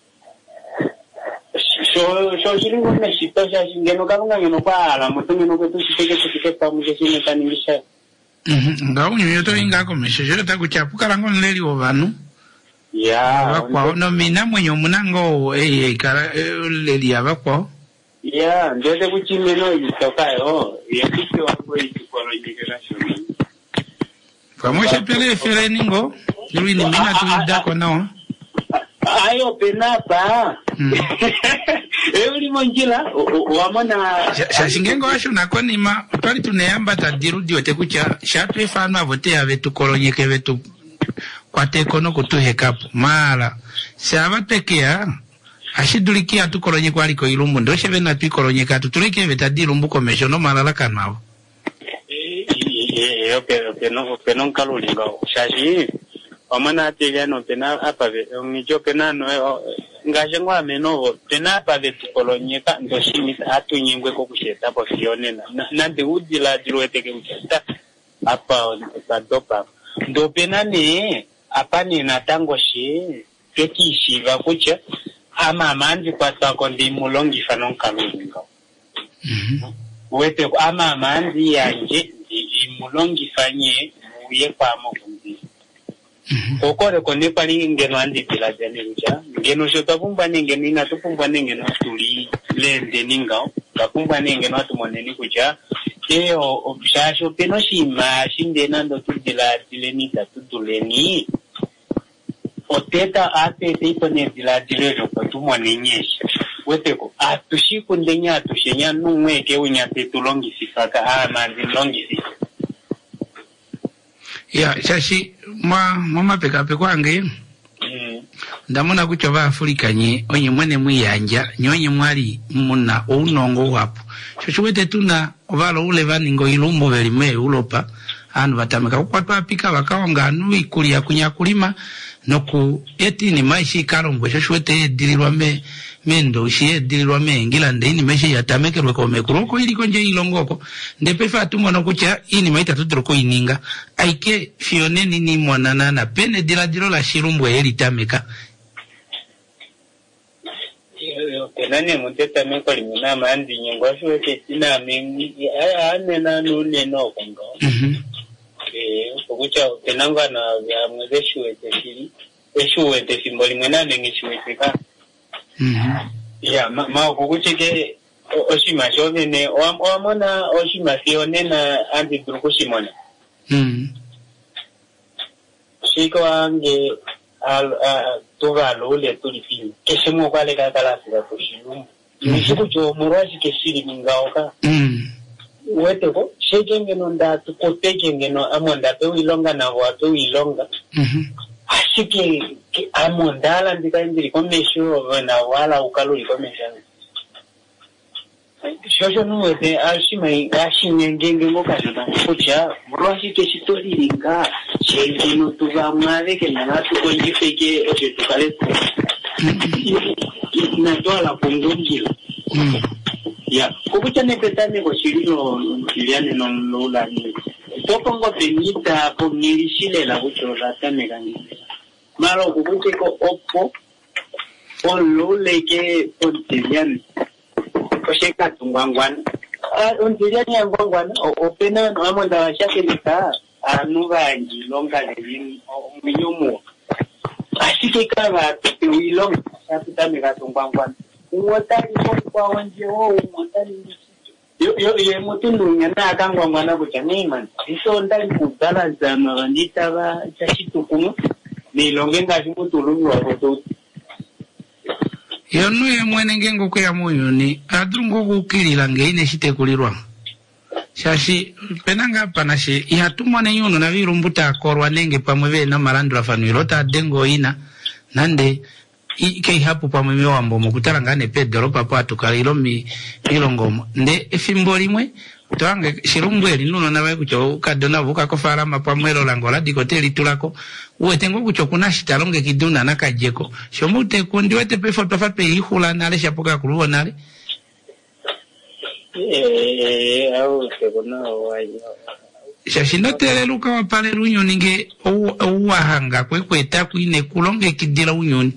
so shiri ngone shito sha shingeno kabanga ngeno kwa ala mutunge no kwetu shiteke pamushe shine taningisha ngaunyo yoto ingako mesheje takuchapuka lango nleli ovanu ya kwa no mina mwenyo munango kara leli abakwa ya ndete kuchimeno yitokayo yakike wako ikolonye national Kamosha pele fere ningo yuri ni mina tulidako nao ayo penapa euli monjila wamona shashingengo washo nakonima twali tuneamba tadirudi ote kucha shatu efano avote ya vetu kolonyeke vetu kwa tekono kutuhe kapu mara shaba tekea ashidulikia tukolonye kwali ko ilumbu ndo shebe na tukolonye katu tuleke betadi lumbu komesho no malala kanao peno kalulinga shashi omana atiga no pena apave ngijo pena no ngaje ngwa menovo pena apave tukolonye ka ndo shimita atunyengwe ko kusheta po fionena na de udila dilwete ke kusheta apa padopa ndo pena ni apani na tango shi keki shiva kucha ama manzi kwa tako ndi mulongi fanon kalulinga wete ama manzi yanje mulongi fanye uye kwa mokundi kokore kone pali ngeno andi bila jane uja ngeno shota pumba ngeno ina tupumba ngeno tuli lende ningao kapumba ngeno atumoneni kuja eo obshasho peno shima shinde nando tudila dileni tatuleni oteta ate teipone dila dilero patumonenyesh weteko atushiku ndenya atushenya numweke unyate tulongi sifaka manzi longi sifaka ya shashi mama peka kwange ndamona kuchova Afrikanye onye mwene mwiyanja nyonye mwali muna unongo wapo shoshwete tuna ovalo ule vaningo ilumbo velime ulopa anu batameka kwatwa apika bakawanga anu ikulia kunyakulima noku eti ni maishi kalombo shoshwete dilirwa mendo shiye dilirwa ngila ndini meshi yatamekerwe ko mekuroko ili konje ilongoko ndepefa tumono kucha ini maita tutroko ininga aike fioneni ni mwanana na pene diladiro la shirumbo eli tameka tenane muteta meko limuna mandi nyengwa shweke sina mengi anena nune no kongo kucha tenanga na ya mwezeshwete shiri eshwete simboli mwenane ngishwete ya ma kukucheke oshima shovene wamona oshima fionena andi durukushimona shiko ange tuvalo ule tulipini keshimo kwale kakalasi ka kushilumu nishiku cho murashi keshiri mingaoka weteko sheke ngeno ndatu koteke ngeno amonda pe uilonga na wape uilonga ashike amondala ndikaindiri komesho na wala ukaluli komesha shosho nuwete ashinyengenge ngokashona kucha murashike shitoliringa shengeno tuvamwaveke nalatu konjifeke oshe tukaletu natwala kundungila ya kukucha nepetane kwa shirino kiliane nonlulani tokongo penita pomnilishilela kuchola tamekani malo kukucheko opo oluleke ontiliani kosheka tungwangwana ontiliani ya ngwangwana opena amonda washakeleka anuvanji longa lelini minyomo ashike kava tuwilonga shapitameka tungwangwana uwotani kwa wanje uwotani yo mutundu nyana akangwangwana kucha man iso ndali kudala zama bandita ba chachitukumu ni longe ngashi mutulumi wako yo nuye mwene ngengo kwa muyuni adrungo kukilila ngeine shitekulirwa shashi penanga panashi ihatumwane yuno na virumbuta korwa nenge pamweve na malandra fanuilota dengo ina nande ike hapo pamweme wambo mukutala ngane pedro papa tukalilo milongomo nde efimbo limwe twange shirumbweli nuno nawe kucho kadona vuka kofala mapamwelo langola dikoteli tulako uwetengo kucho kuna shitalonge kiduna nakajeko shomute kundi wete pe foto fa pe ihula nale shapoka kuluo nale au tegona wayo shashindo tele luka wapale lunyoni nge uwahanga kwekweta kuine kulonge kidila unyoni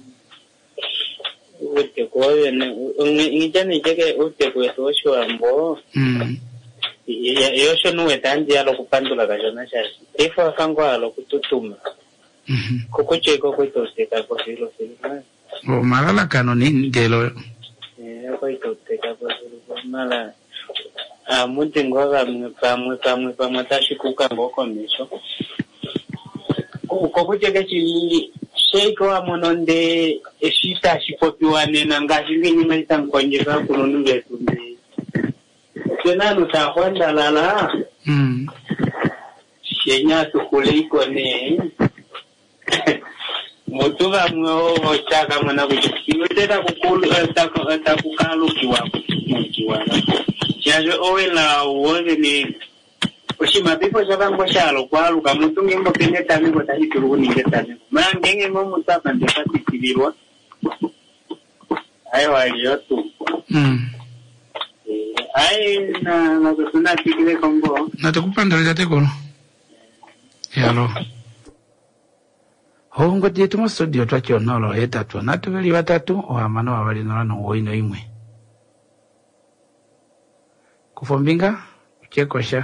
ute koye ngijani jeke ute kweto shwambo yosho nuwe tanji alo kupandula kajona shashi ifo akangwa alo kututuma kukucheko kwitosteka kwa filo malala kanoni ndelo kwitosteka kwa filo mala muti ngoga pamwe tashikuka ngoko misho kukucheke chili sheiko amononde eshita shipopiwane na ngashi ngenyuma itankonjeka kunonunge tunde kenanu tahonda lala shenya tukuliko ne Mutuba mwo chaka mwana kuchiteta kukulu takukalu kiwako chajo owela woze ni oshima pipo chaka ngoshalo kwalu kamutunge mbo peneta niko tahituru kuningeta niko mangenge mbo musapa ndefati kibilwa ayo aliyotu ayi na kusuna tikile kongo natukupandala jatekolo yalo hongo dietu mu studio twakionolo etatu natubeli batatu ohamano abali nolano woino imwe kufombinga uchekosha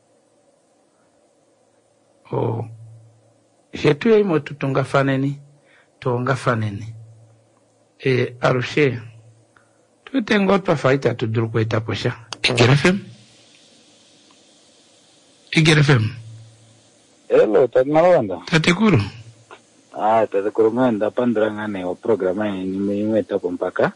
shetu ya imo tutunga faneni tuonga faneni arushe tutengo twafaita tuduru kweta posha IGRFM hello tanawanda tatekuru tatekuru nganda pandurangane o programa ni mweta pompaka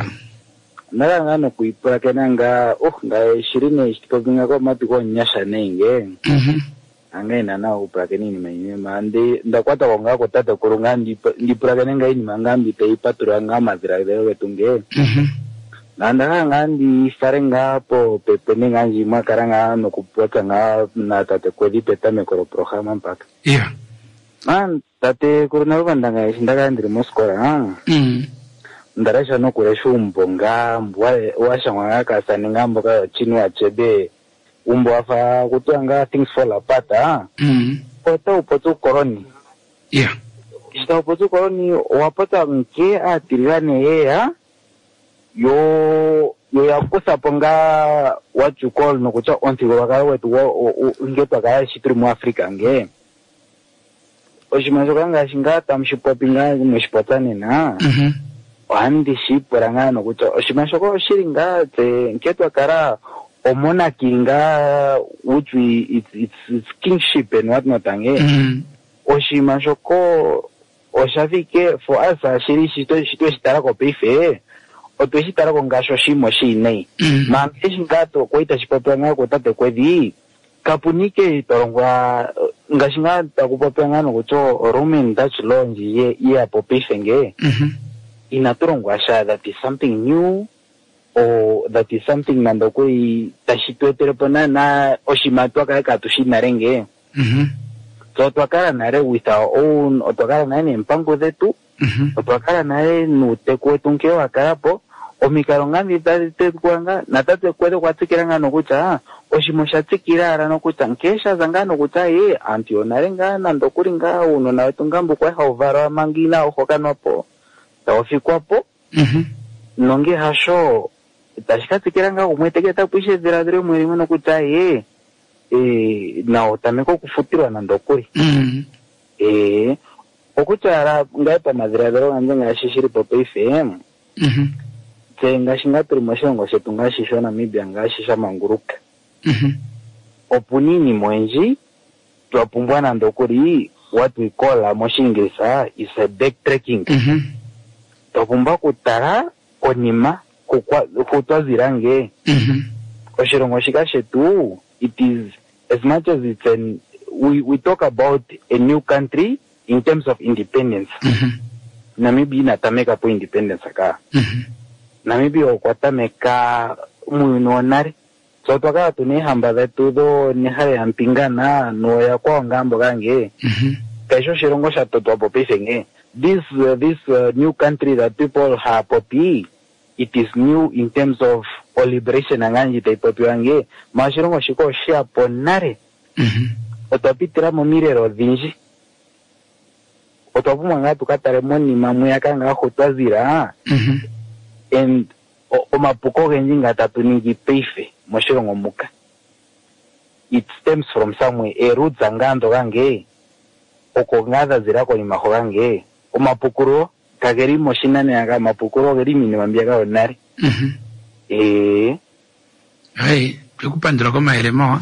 Hey, tukupandira kwa maelemo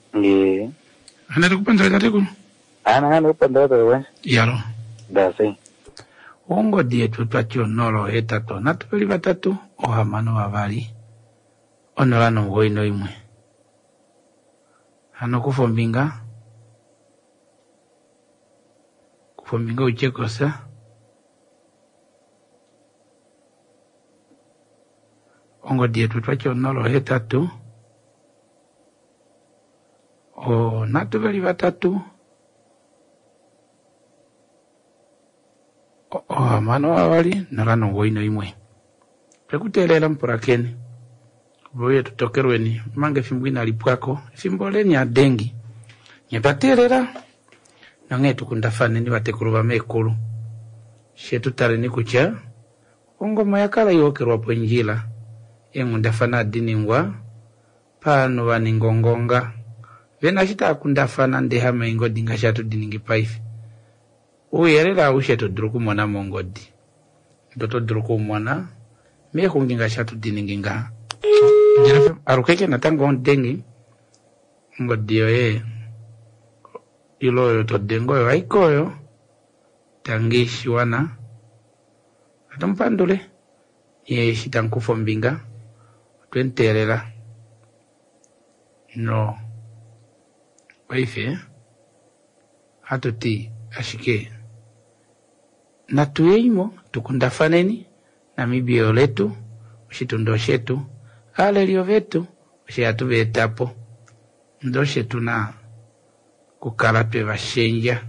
ana tukupandira tateko ana tukupandira tateko yalo dase ongo dietu twakionolo etatu natubeli batatu ohamano babali onolano woino imwe hano kufombinga uchekosa ongo dietu twacho nolo hetatu o natu veli batatu o amano awali narano woino imwe pekutelela mporakeni boye tutokerweni mange fimbwina alipwako fimboleni ya dengi nyebaterera nange tukundafane ni batekuru bamekuru shetu tareni kucha ngoma yakala yokerwa ponjila engundafana diningwa pano baningongonga vena chita kundafana ndehama ingodi ngashatu diningi paife uyerera usheto druku mwana mongodi ndoto druku mwana meku nginga shatu diningi nga jerafe arukeke natango dengi ngodi yo ilo to dengo yo aikoyo tangishi wana atampandule ye shitankufo mbinga twenterera no waife hatuti ashike natuyeimo tukundafaneni na mibio letu ushitundo shetu alelio vetu ushiyatu vetapo ndo shetu na kukaratwe vashenja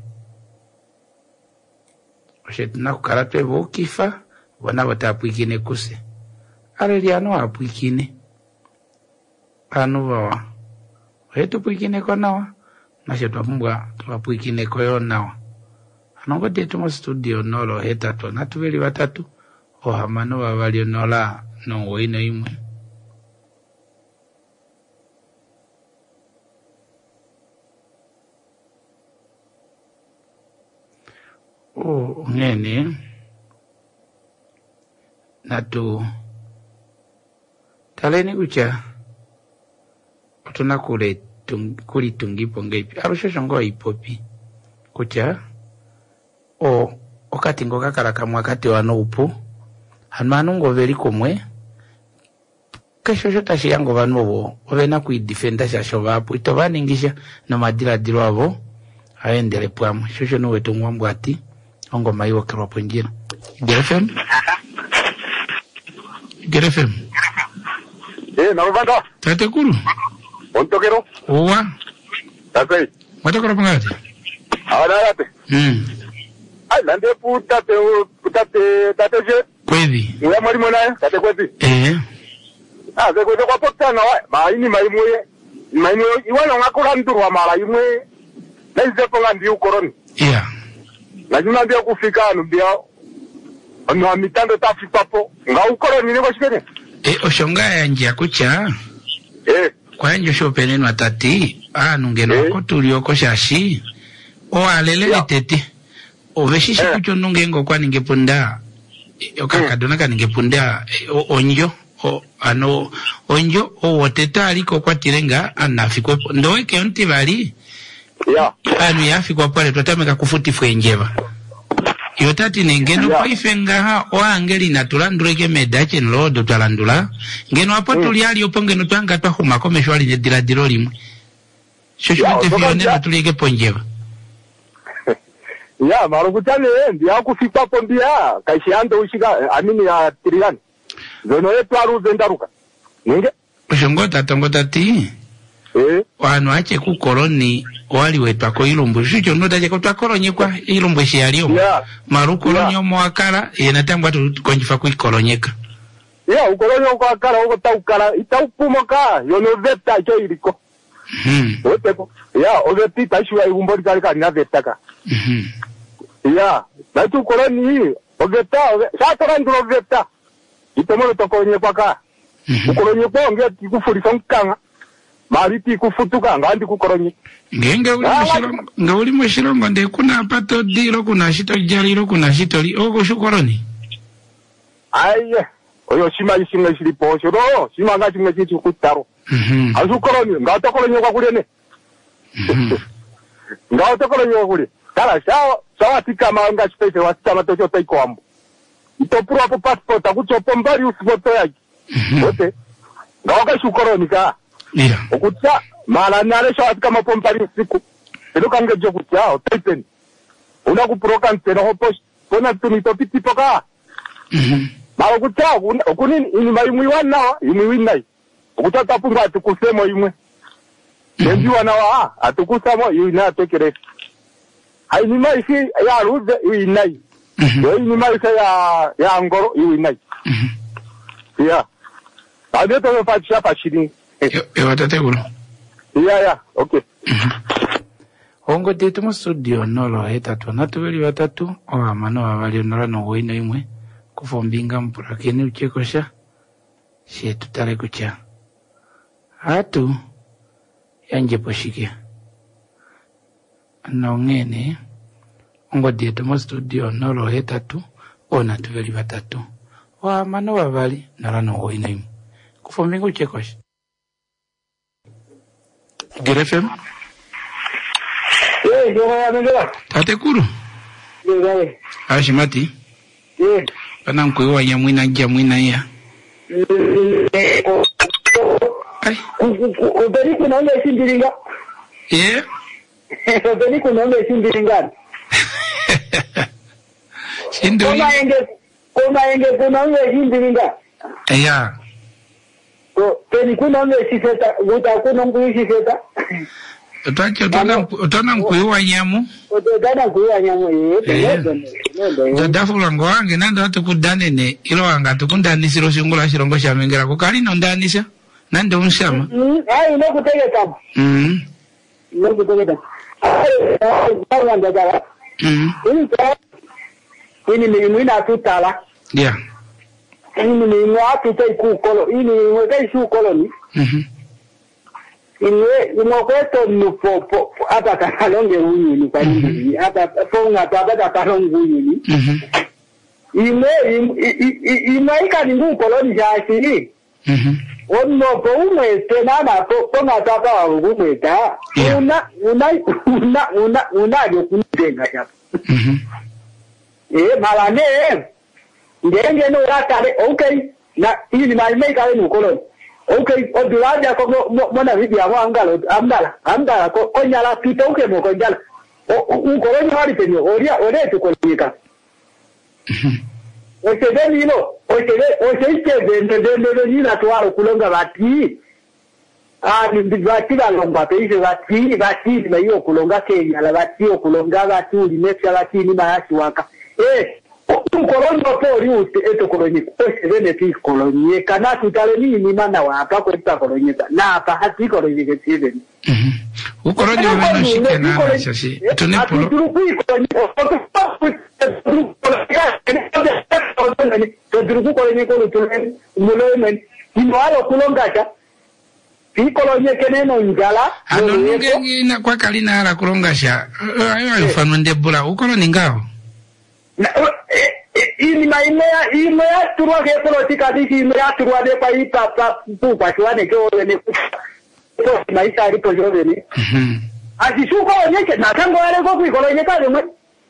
ushetu na kukaratwe vokifa wana watapuikine kuse aleliano apuikine anu vawa wetu puikine konawa na shetu apumbwa tuwapuikine koyonawa anongo detu mo studio nolo hetatu natuveli batatu ohamano babalio nola no woino imwe ngene natu taleni kucha otuna kuli tungipo ngeipi arushosho ngo ipopi kucha okati ngo kakaraka mwakati wano upo hanmanu ngo veli komwe kashosho tashi yango vanu bo ovena kuidefenda shasho vapo ito vaningisha no madira diro avo aendele pwamu shosho no wetu mwambu ati ongo maiwo kirwa ponjira gerefem narubanda tate kuru ontokero uwa tate watokoro pangati awarayate ay lande putate je kwezi uya mwalimu naye tate kwezi ze kwezi kwa potana wa maini maimwe iwano ngakula ndurwa mara imwe naize ponga ndi ukoroni lazima ndio kufika anu bia ono mitando tafipapo nga ukoroni ngo shikene oshonga yanje kucha kwa njo shopene atati nungeno ko tulioko shashi alele tete oveshishi kucho nungengo kwa ningepunda okakadona ka ningepunda onjo onjo woteta aliko kwa tirenga anafikwe ndoeke onti bali anu yafikwa pale twatameka kufuti fwenjeva yotati nengeno paifenga oangeli natulanduleke medache nlodo twalandula ngeno apo tuliali opongeno twanga twahuma komeshwali nediladiro limwe shosho tefionero tuleke ponjeva marukutane ndia kufika pondia kaishiando ushika amini ya tiriani zono yetu aruze ndaruka ninge oshongota tongota ti wanu ache ku koloni wali wetu ako ilumbu shicho notaje ko twakolonyekwa ilumbu shiyaliyo marukolonyo mwakala yenatambwa tukonjifa ku ikolonyeka ukolonyo kwa akala uko taukala itaupumoka yono veta icho iliko oteko oveti taishwa ibumbori kalika na vetaka batu koloni ogeta shatora ndro veta itomono tokonye kwaka ukolonye kwa nge tikufurisa nkanga mariti kufutuka ngandi kukolonye ngenge uli mweshilongo nde kuna pato dilo kuna shito jalilo kuna shito li oko shukoloni aye oyo shima ishimwe shilipo shiro shima nga shimwe chichi kutaro azukolonye ngata kolonye kwa kulene ngata kolonye kwa kulene kala sawa tika maanga space wasitama tocho taiko ambo itopuru hapo passport akuchopo mbali usipoto yaki ote ngawaka shukoroni ka okutsa mala nale sawa tika mapompari usiku ilo kangejo kutsa otaipeni una kuproka ntena hopo pona tunito pitipo ka Mara kucha kunini inyuma imwe wana imwe winai. Ukutata punga atukusemo imwe. Ndio wana wa atukusamo ina atekere. Hai inyuma isi ya ruze winai. Yo inyuma isi ya ngoro winai. Yeah. Ade to fa chini. Watate kulo. Yeah, okay. Hongo tetu mu studio nolo hetatu natubeli batatu amano abali nora no wina imwe kufombinga mpura kene uchekosha she tutale kucha hatu yanje poshike nongene hongo tetu mu studio nolo hetatu ona tubeli batatu amano abali nora no wina imwe kufombinga uchekosha GFM. Tate kuru. Ashimati. Pana mkwewa ya mwina ya. Ubeni kunaonga isimbiringa. Ubeni kunaonga isimbiringa. Koma enge kunaonga isimbiringa. Yeah. Peni kunaonga isifeta. Guta kunaonga isifeta. Utana mkwewa nyamu. Utana mkwewa nyamu. Zadafu lango wange nanda watu kudanene ilo wanga tukundani siro shingula shirongo shamengera kukali no ndanisha nande unshama. Ai no kutege kama. No kutege kama. Ai ndagala. Ini ni mwina tutala. Yeah. Ini ni mwatu tai kukolo. Ini mweka ishu koloni. Inwe mokweto nupopo hata kalonge unyini kwa nini hata ponga tabata kalonge unyini inwe ikaningu koloni jashiri ono po umwete nana ponga taba wa umweta una yokunitenga yapo malane ngenge no ratale okay na ili maimeka wenu koloni. Okay, odulaja ko mona vipi ya angalo amdala ko onyala pita uke mo ko njala ko wenye hali penyo oria to ko nika osebe nino osebe ndende ni na twaro kulonga bati ni bati la lomba peije bati na hiyo kulonga Kenya la bati okulonga bati ulimecha bati ni mayashi waka Ukoloni wapori eto koloni osebe ti koloni kana tutale ni mana wa hapa kwa koloni na hapa hati koloni ketile ukoloni wameno shike na shashi tunipolo turuku koloni ko tulen mulomen inwalo kulongacha koloni keneno njala anonge na kwa kalina ala kulongasha ayo fano ndebula ukoloni ngao ini maimea turwa ke politika disi imea turwa de pa ipapa pupa chwane ke ole to maisha ripo jove ni asishuko nyeke na kango ale go kuikolo nyeka de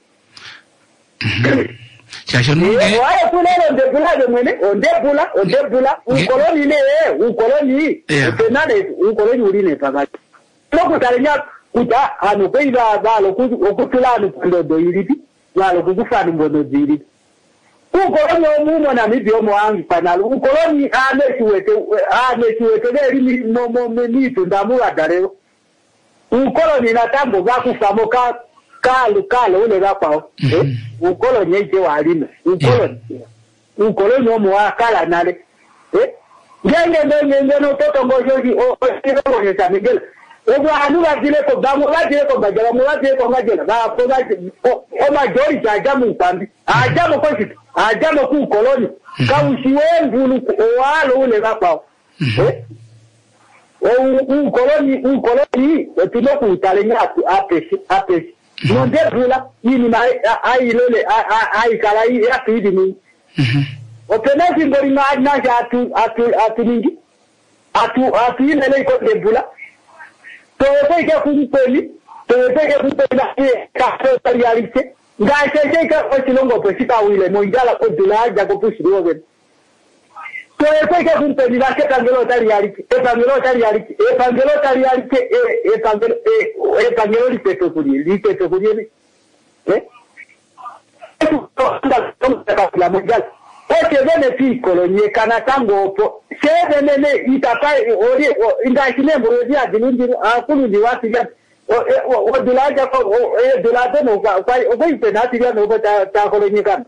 chasho nunge wale kulele ndebula de mwene ondebula ukoloni ne ukoloni penale ukoloni uline paka loko talenya kuta anu peiba balo okutulana ndo ilipi walo kukufana mbono zili ukoloni omumo na mibyo mwangi panalo ukoloni amechiwete beli mito ndamula daleo ukoloni natambo bakufamo kalo ule bapao ukoloni eje walime ukoloni omwakala nale ngenge no toto ngojoji o siro cha migela Ego hanuga zile ko damu la zile ko bajala mu la zile ko ngajela ba ko ga o majority ajamu pambi ajamu ko shit ajamu ku koloni ka ushiwe ngulu o walo ule bapa o koloni etino ku talenya apesi no debula yini ma ai lole ai kala ya pidi ni o penasi ngori na ja atu ningi atu yine le ko debula Tote ke kumpeli la ka realite ngaise ke ochilongo pesika wile monjala ko dulaja ko pushiro ben tote ke kumpeli la ke tangelo ta realite lipeto kuri la monjala oke vene piccolo nye kana tangopo se vene itapa ori indashine mbrozi adilungi akulu ni watu ya o dulaja ko dulaja no kwa ipenati ya no ta kolonye kana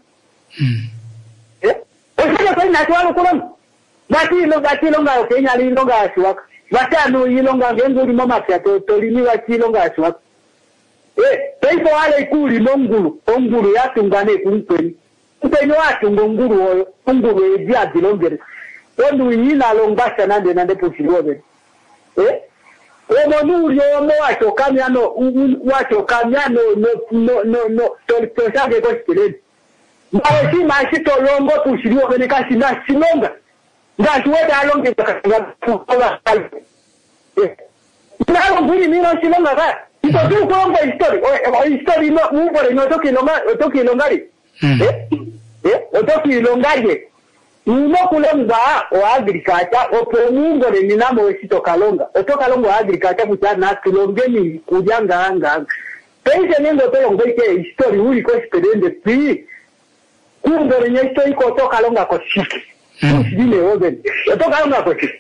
osile ko na twalo kolon bati longa Kenya linga ashwaka batano yilonga ngenzuri mama kya to liniwa kilonga ashwaka peipo wale ikuli ongulu yatungane kumpeni upenyo watu ngonguru oyo onguru ejia dilongere ondu yina longasha nande pusirobe omonuri omo wacho kamyano no to shage ko spirene mawe si mashi to longo pusirobe ne kasi na silonga ndashi weta alonge takanga kuola nalo nguri mino silonga ka ito tu kuomba history no mungore no toki longari otoki ilongaje uno kulonga o agriculture o mungore ni namo esito kalonga otoka longo agriculture kutana kilongeni kujanga anga pese nengo to longo ke history uri ko spedende pi kungore ni history ko toka longa ko shiki dile oben otoka longa ko shiki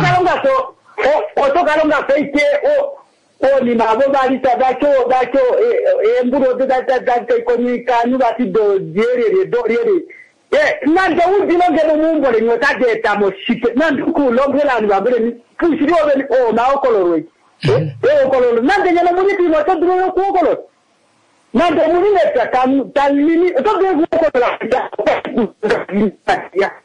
otoka longa peke o ni mabo balita dacho emburo da konika nu batido diere nande udino ngelo mumbole nyotade tamo shike nande ku longela ni babere ni pushiri oben o na okoloro okoloro nande nyelo muniti no to duro ku okoloro nande munine talini to be okoloro ya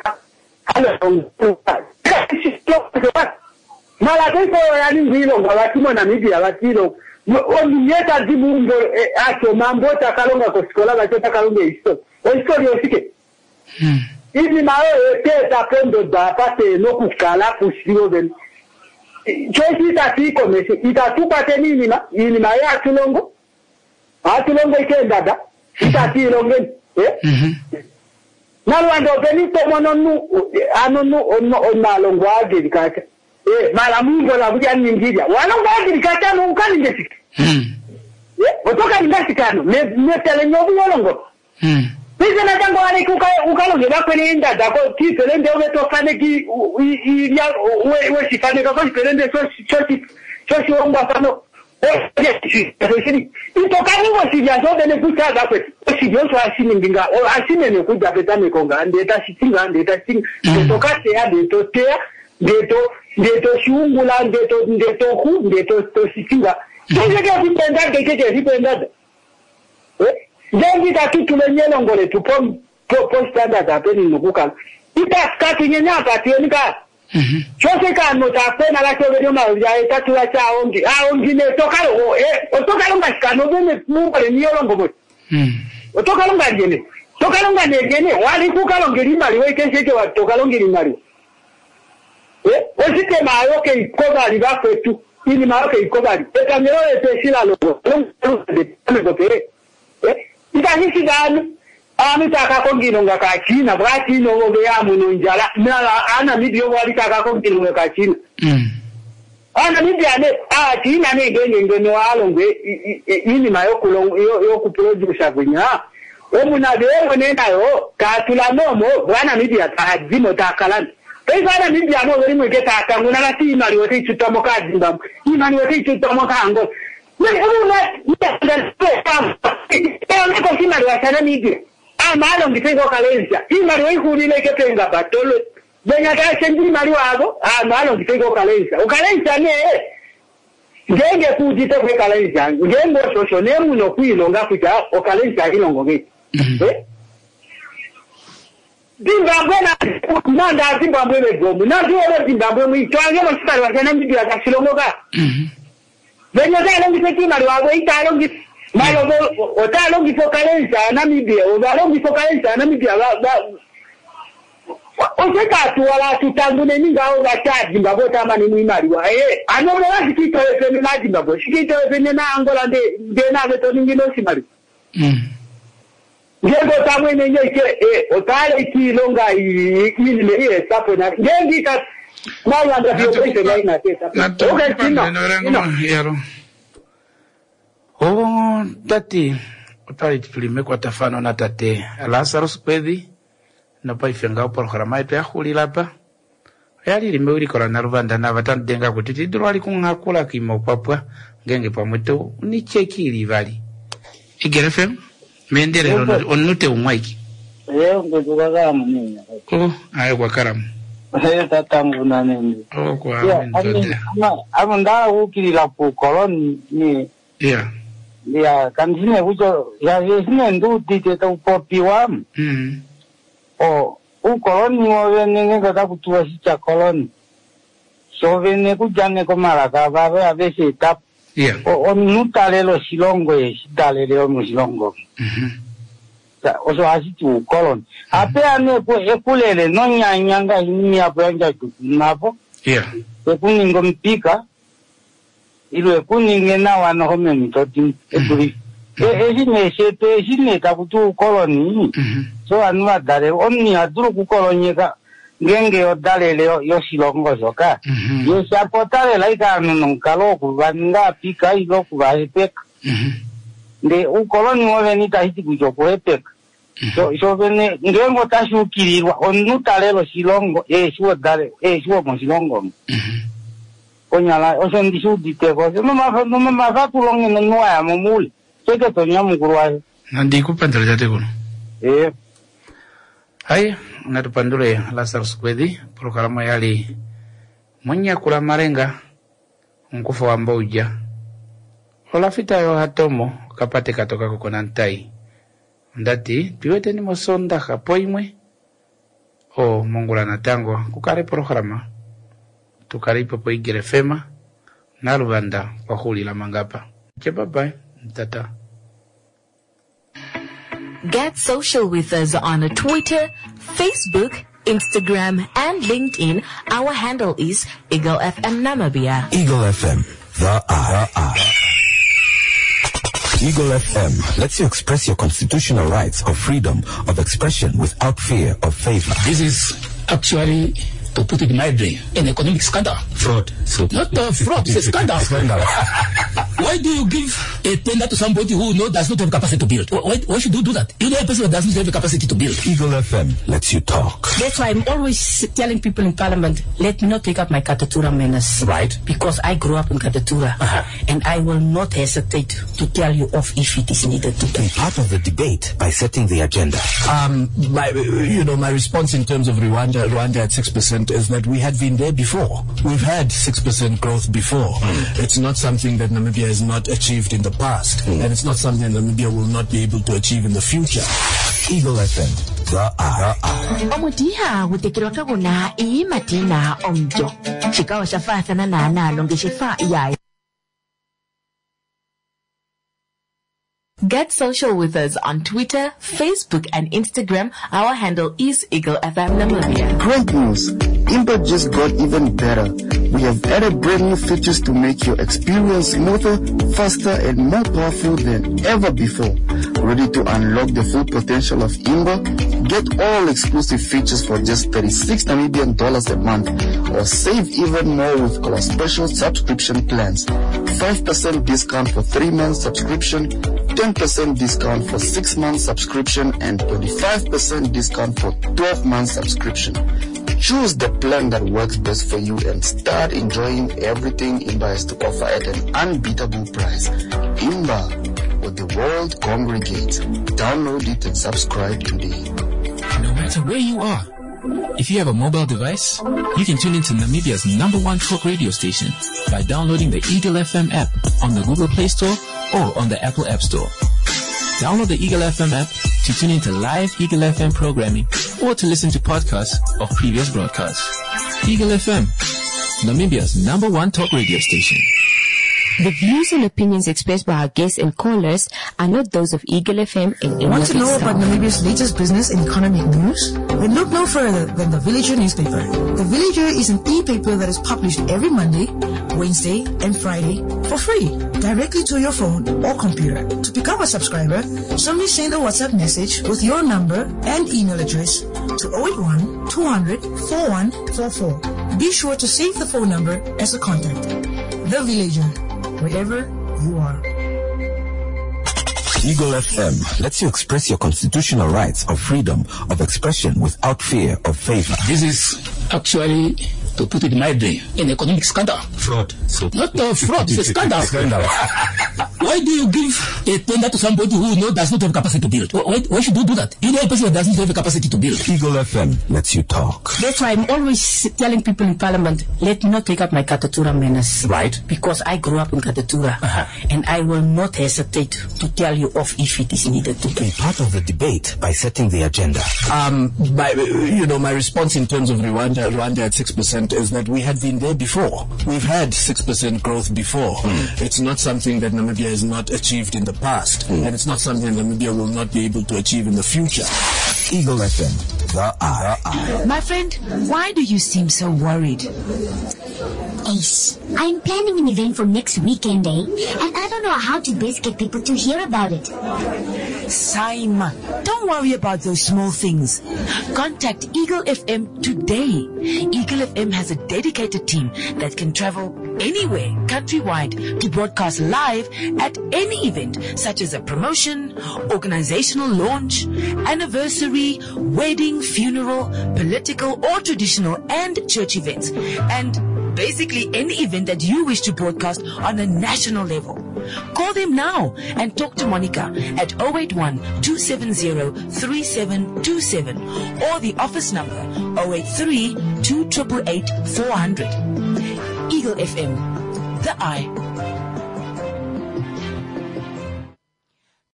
mala ko yani ngilo ngawatimo na media batilo onyeta dibumbo acho mambo takalonga ko skola bachota kalonga isto osto yosike ibi mawe teta pendo da pate no kukala pushiro ben choisi tati komesi itatupa tenini na ini maya atulongo ikenda da itati longe nalwando benito mononu anonu onalongo agirikaka mala mungo la buja ningiria walongo agirikaka no ukani ndesiki otoka ndesika me tele nyobu walongo Pisa na jango wale ukalo ngeba kwenye ndada ko ti pelende obe to fane ki iria we sifane ko pelende so omba fano ito kani wo sivya so bene kuta da kwe sivyo so asini mbinga o asine ne kuja peta mekonga ndeta sitinga to kate ya ndeto shungula ndeto ku ndeto to sitinga keke sipenda Jengi kitu lenyelo ngole tupom standard apeni nukuka ita skati nyenya akati enika chose ka nota pena la chobero ma ya etatu la cha ongi ne tokalo otokalo ngashikano bune mungole nyelo ngobo otokalo ngene wali kukalo ngeli mali wekesheke wa tokalo ngeli mali osite mayo ke ikobali bafetu ini mayo ke ikobali etanyero eteshila logo itahisi gani amitaka konginonga ka China bwatino wobe ya munonjala nala ana midio wali taka konginonga ka China ana midia ne China ne ngene walongwe ini mayo kulong yo kuproduce gwinya omuna bewe ne nayo ka tulanomo bwana midia ta dimo takalan pesa ana midia no wali mweke taka nguna la ti mali wote chutomo ka dimba imani wote chutomo ka ngo niko kimari wasana midi amalo ngitego kalenza imari wehulile kepenga batolo benya ta chenjiri mari wabo amalo ngitego kalenza ukalenza ne ngenge kujite kwe kalenza ngengo shosho ne muno kwilonga kuja okalenza ilongo ge Zimbabwe nanda Zimbabwe begomu nandi wale Zimbabwe mwitwange mo sipari wasana midi ya silongo ka Venyo zalongi seki mariwago italongi malo otalongi fokalenza Namibia otalongi fokalenza Namibia oseka tu wala tutangune ninga ogachaji mbabo tamani mwimariwa anole wasikito efeni na Zimbabwe sikito efeni na Angola nde na veto ningino simari ngego tamwe nenye otale kilonga ile sapo na ngengi ka Mwanda biyote na ina teta. Tati utali tulime kwa tafano na tate Lazarus Pedhi no pa ifenga programa yetu ya khulila pa yali limeulikola na Luvanda na batandenga kuti tidulu ali kungakula kimo papwa ngenge pamweto ni cheki livali Eagle FM mendere onute umwaiki ngoduka kama nini ayo kwa karamu tatangu na nini kwa amanda ukilila ku koloni ni ya kanjine ujo ya yesine ndu diteta upopiwa koloni wavene ngata kutua sicha koloni so vene kujane komalaka vabe avese etap onutalelo silongo esitalele omusilongo oso asiti ukoloni ape ane ekulele no nyanyanga hini apo yanja kutunapo ekuningo mpika ilo ekuninge na wana home mitoti ekuli esine takutu ukoloni so anuwa dale omni aduru kukolonyeka ngenge odalele yo silongo zoka yesi apotale laika nunkalo kuvaninga pika ilo kuvahepeka nde ukoloni woveni tahiti kujokuhepeka so vene ngengo tashukirirwa onutalelo silongo esiwo mosilongo konyala oso ndisuditeko noma mafatulonge nuwaya momule seke tonya mukurwayo nandikupandela jate kuno Hai, natupandule Lazarus Kwedi, programa yali mwenye kula marenga, mkufa wa mbauja. Olafita yo hatomo, kapate katoka kukonantai. Ndati, tuwete ni mosonda kapoimwe, o mongula natango, kukare programa. Tukare ipopo Eagle FM, na Luvanda, kwa huli la mangapa. Bye, tata. Get social with us on Twitter, Facebook, Instagram, and LinkedIn. Our handle is Eagle FM Namibia. Eagle FM, the R. Eagle FM lets you express your constitutional rights of freedom of expression without fear of favor. This is actually, to put it mildly, an economic scandal. Fraud. Not fraud, it's a scandal. Why do you give a tender to somebody who does not have capacity to build? Why should you do that? You know a person that doesn't have the capacity to build. Eagle FM lets you talk. That's why I'm always telling people in Parliament, let me not take up my Katatura menace. Right. Because I grew up in Katatura. And I will not hesitate to tell you off if it is needed to be part of the debate by setting the agenda. My response in terms of Rwanda at 6% is that we had been there before. We've had 6% growth before. It's not something that Namibia has not achieved in the past, and it's not something that Namibia will not be able to achieve in the future. Eagle FM, the R. Omudiha gutekirwa kaguna imatina omjo. Chikawa shafata na longeshefa ya. Get social with us on Twitter, Facebook, and Instagram. Our handle is Eagle FM Namibia. Great news! Imba just got even better. We have added brand new features to make your experience smoother, faster, and more powerful than ever before. Ready to unlock the full potential of Imba? Get all exclusive features for just $36 Namibian a month, or save even more with our special subscription plans. 5% discount for 3 months subscription, 10% discount for 6 months subscription, and 25% discount for 12 months subscription. Choose the plan that works best for you and start enjoying everything Imba has to offer at an unbeatable price. Imba, where the world congregates. Download it and subscribe today. No matter where you are, if you have a mobile device, you can tune into Namibia's #1 talk radio station by downloading the Eagle FM app on the Google Play Store or on the Apple App Store. Download the Eagle FM app to tune into live Eagle FM programming or to listen to podcasts of previous broadcasts. Eagle FM, Namibia's #1 talk radio station. The views and opinions expressed by our guests and callers are not those of Eagle FM and any Want to know about Namibia's latest business and economic news? Then look no further than The Villager newspaper. The Villager is an e-paper that is published every Monday, Wednesday, and Friday for free, directly to your phone or computer. To become a subscriber, simply send a WhatsApp message with your number and email address to 081 200 4144. Be sure to save the phone number as a contact. The Villager, wherever you are. Eagle FM lets you express your constitutional rights of freedom of expression without fear of favor. This is actually, to put it mildly, an economic scandal. Fraud. Not fraud, it's a scandal. Why do you give a tender to somebody who does not have capacity to build? Why should you do that? You know a person that doesn't have the capacity to build. Eagle FM lets you talk. That's why I'm always telling people in Parliament, let me not take up my Katatura manners. Right. Because I grew up in Katatura. And I will not hesitate to tell you off if it is needed to. Be part of the debate by setting the agenda. My response in terms of Rwanda at 6% is that we had been there before. We've had 6% growth before. It's not something that Namibia has not achieved in the past. And it's not something that Namibia will not be able to achieve in the future. Eagle FM, the eye. My friend, why do you seem so worried? Ace, I'm planning an event for next weekend, and I don't know how to best get people to hear about it. Saima, don't worry about those small things. Contact Eagle FM today. Eagle FM has a dedicated team that can travel anywhere countrywide to broadcast live at any event, such as a promotion, organizational launch, anniversary, wedding, funeral, political or traditional and church events, and basically any event that you wish to broadcast on a national level. Call them now and talk to Monica at 081-270-3727 or the office number 083-288-400. Eagle FM, the eye.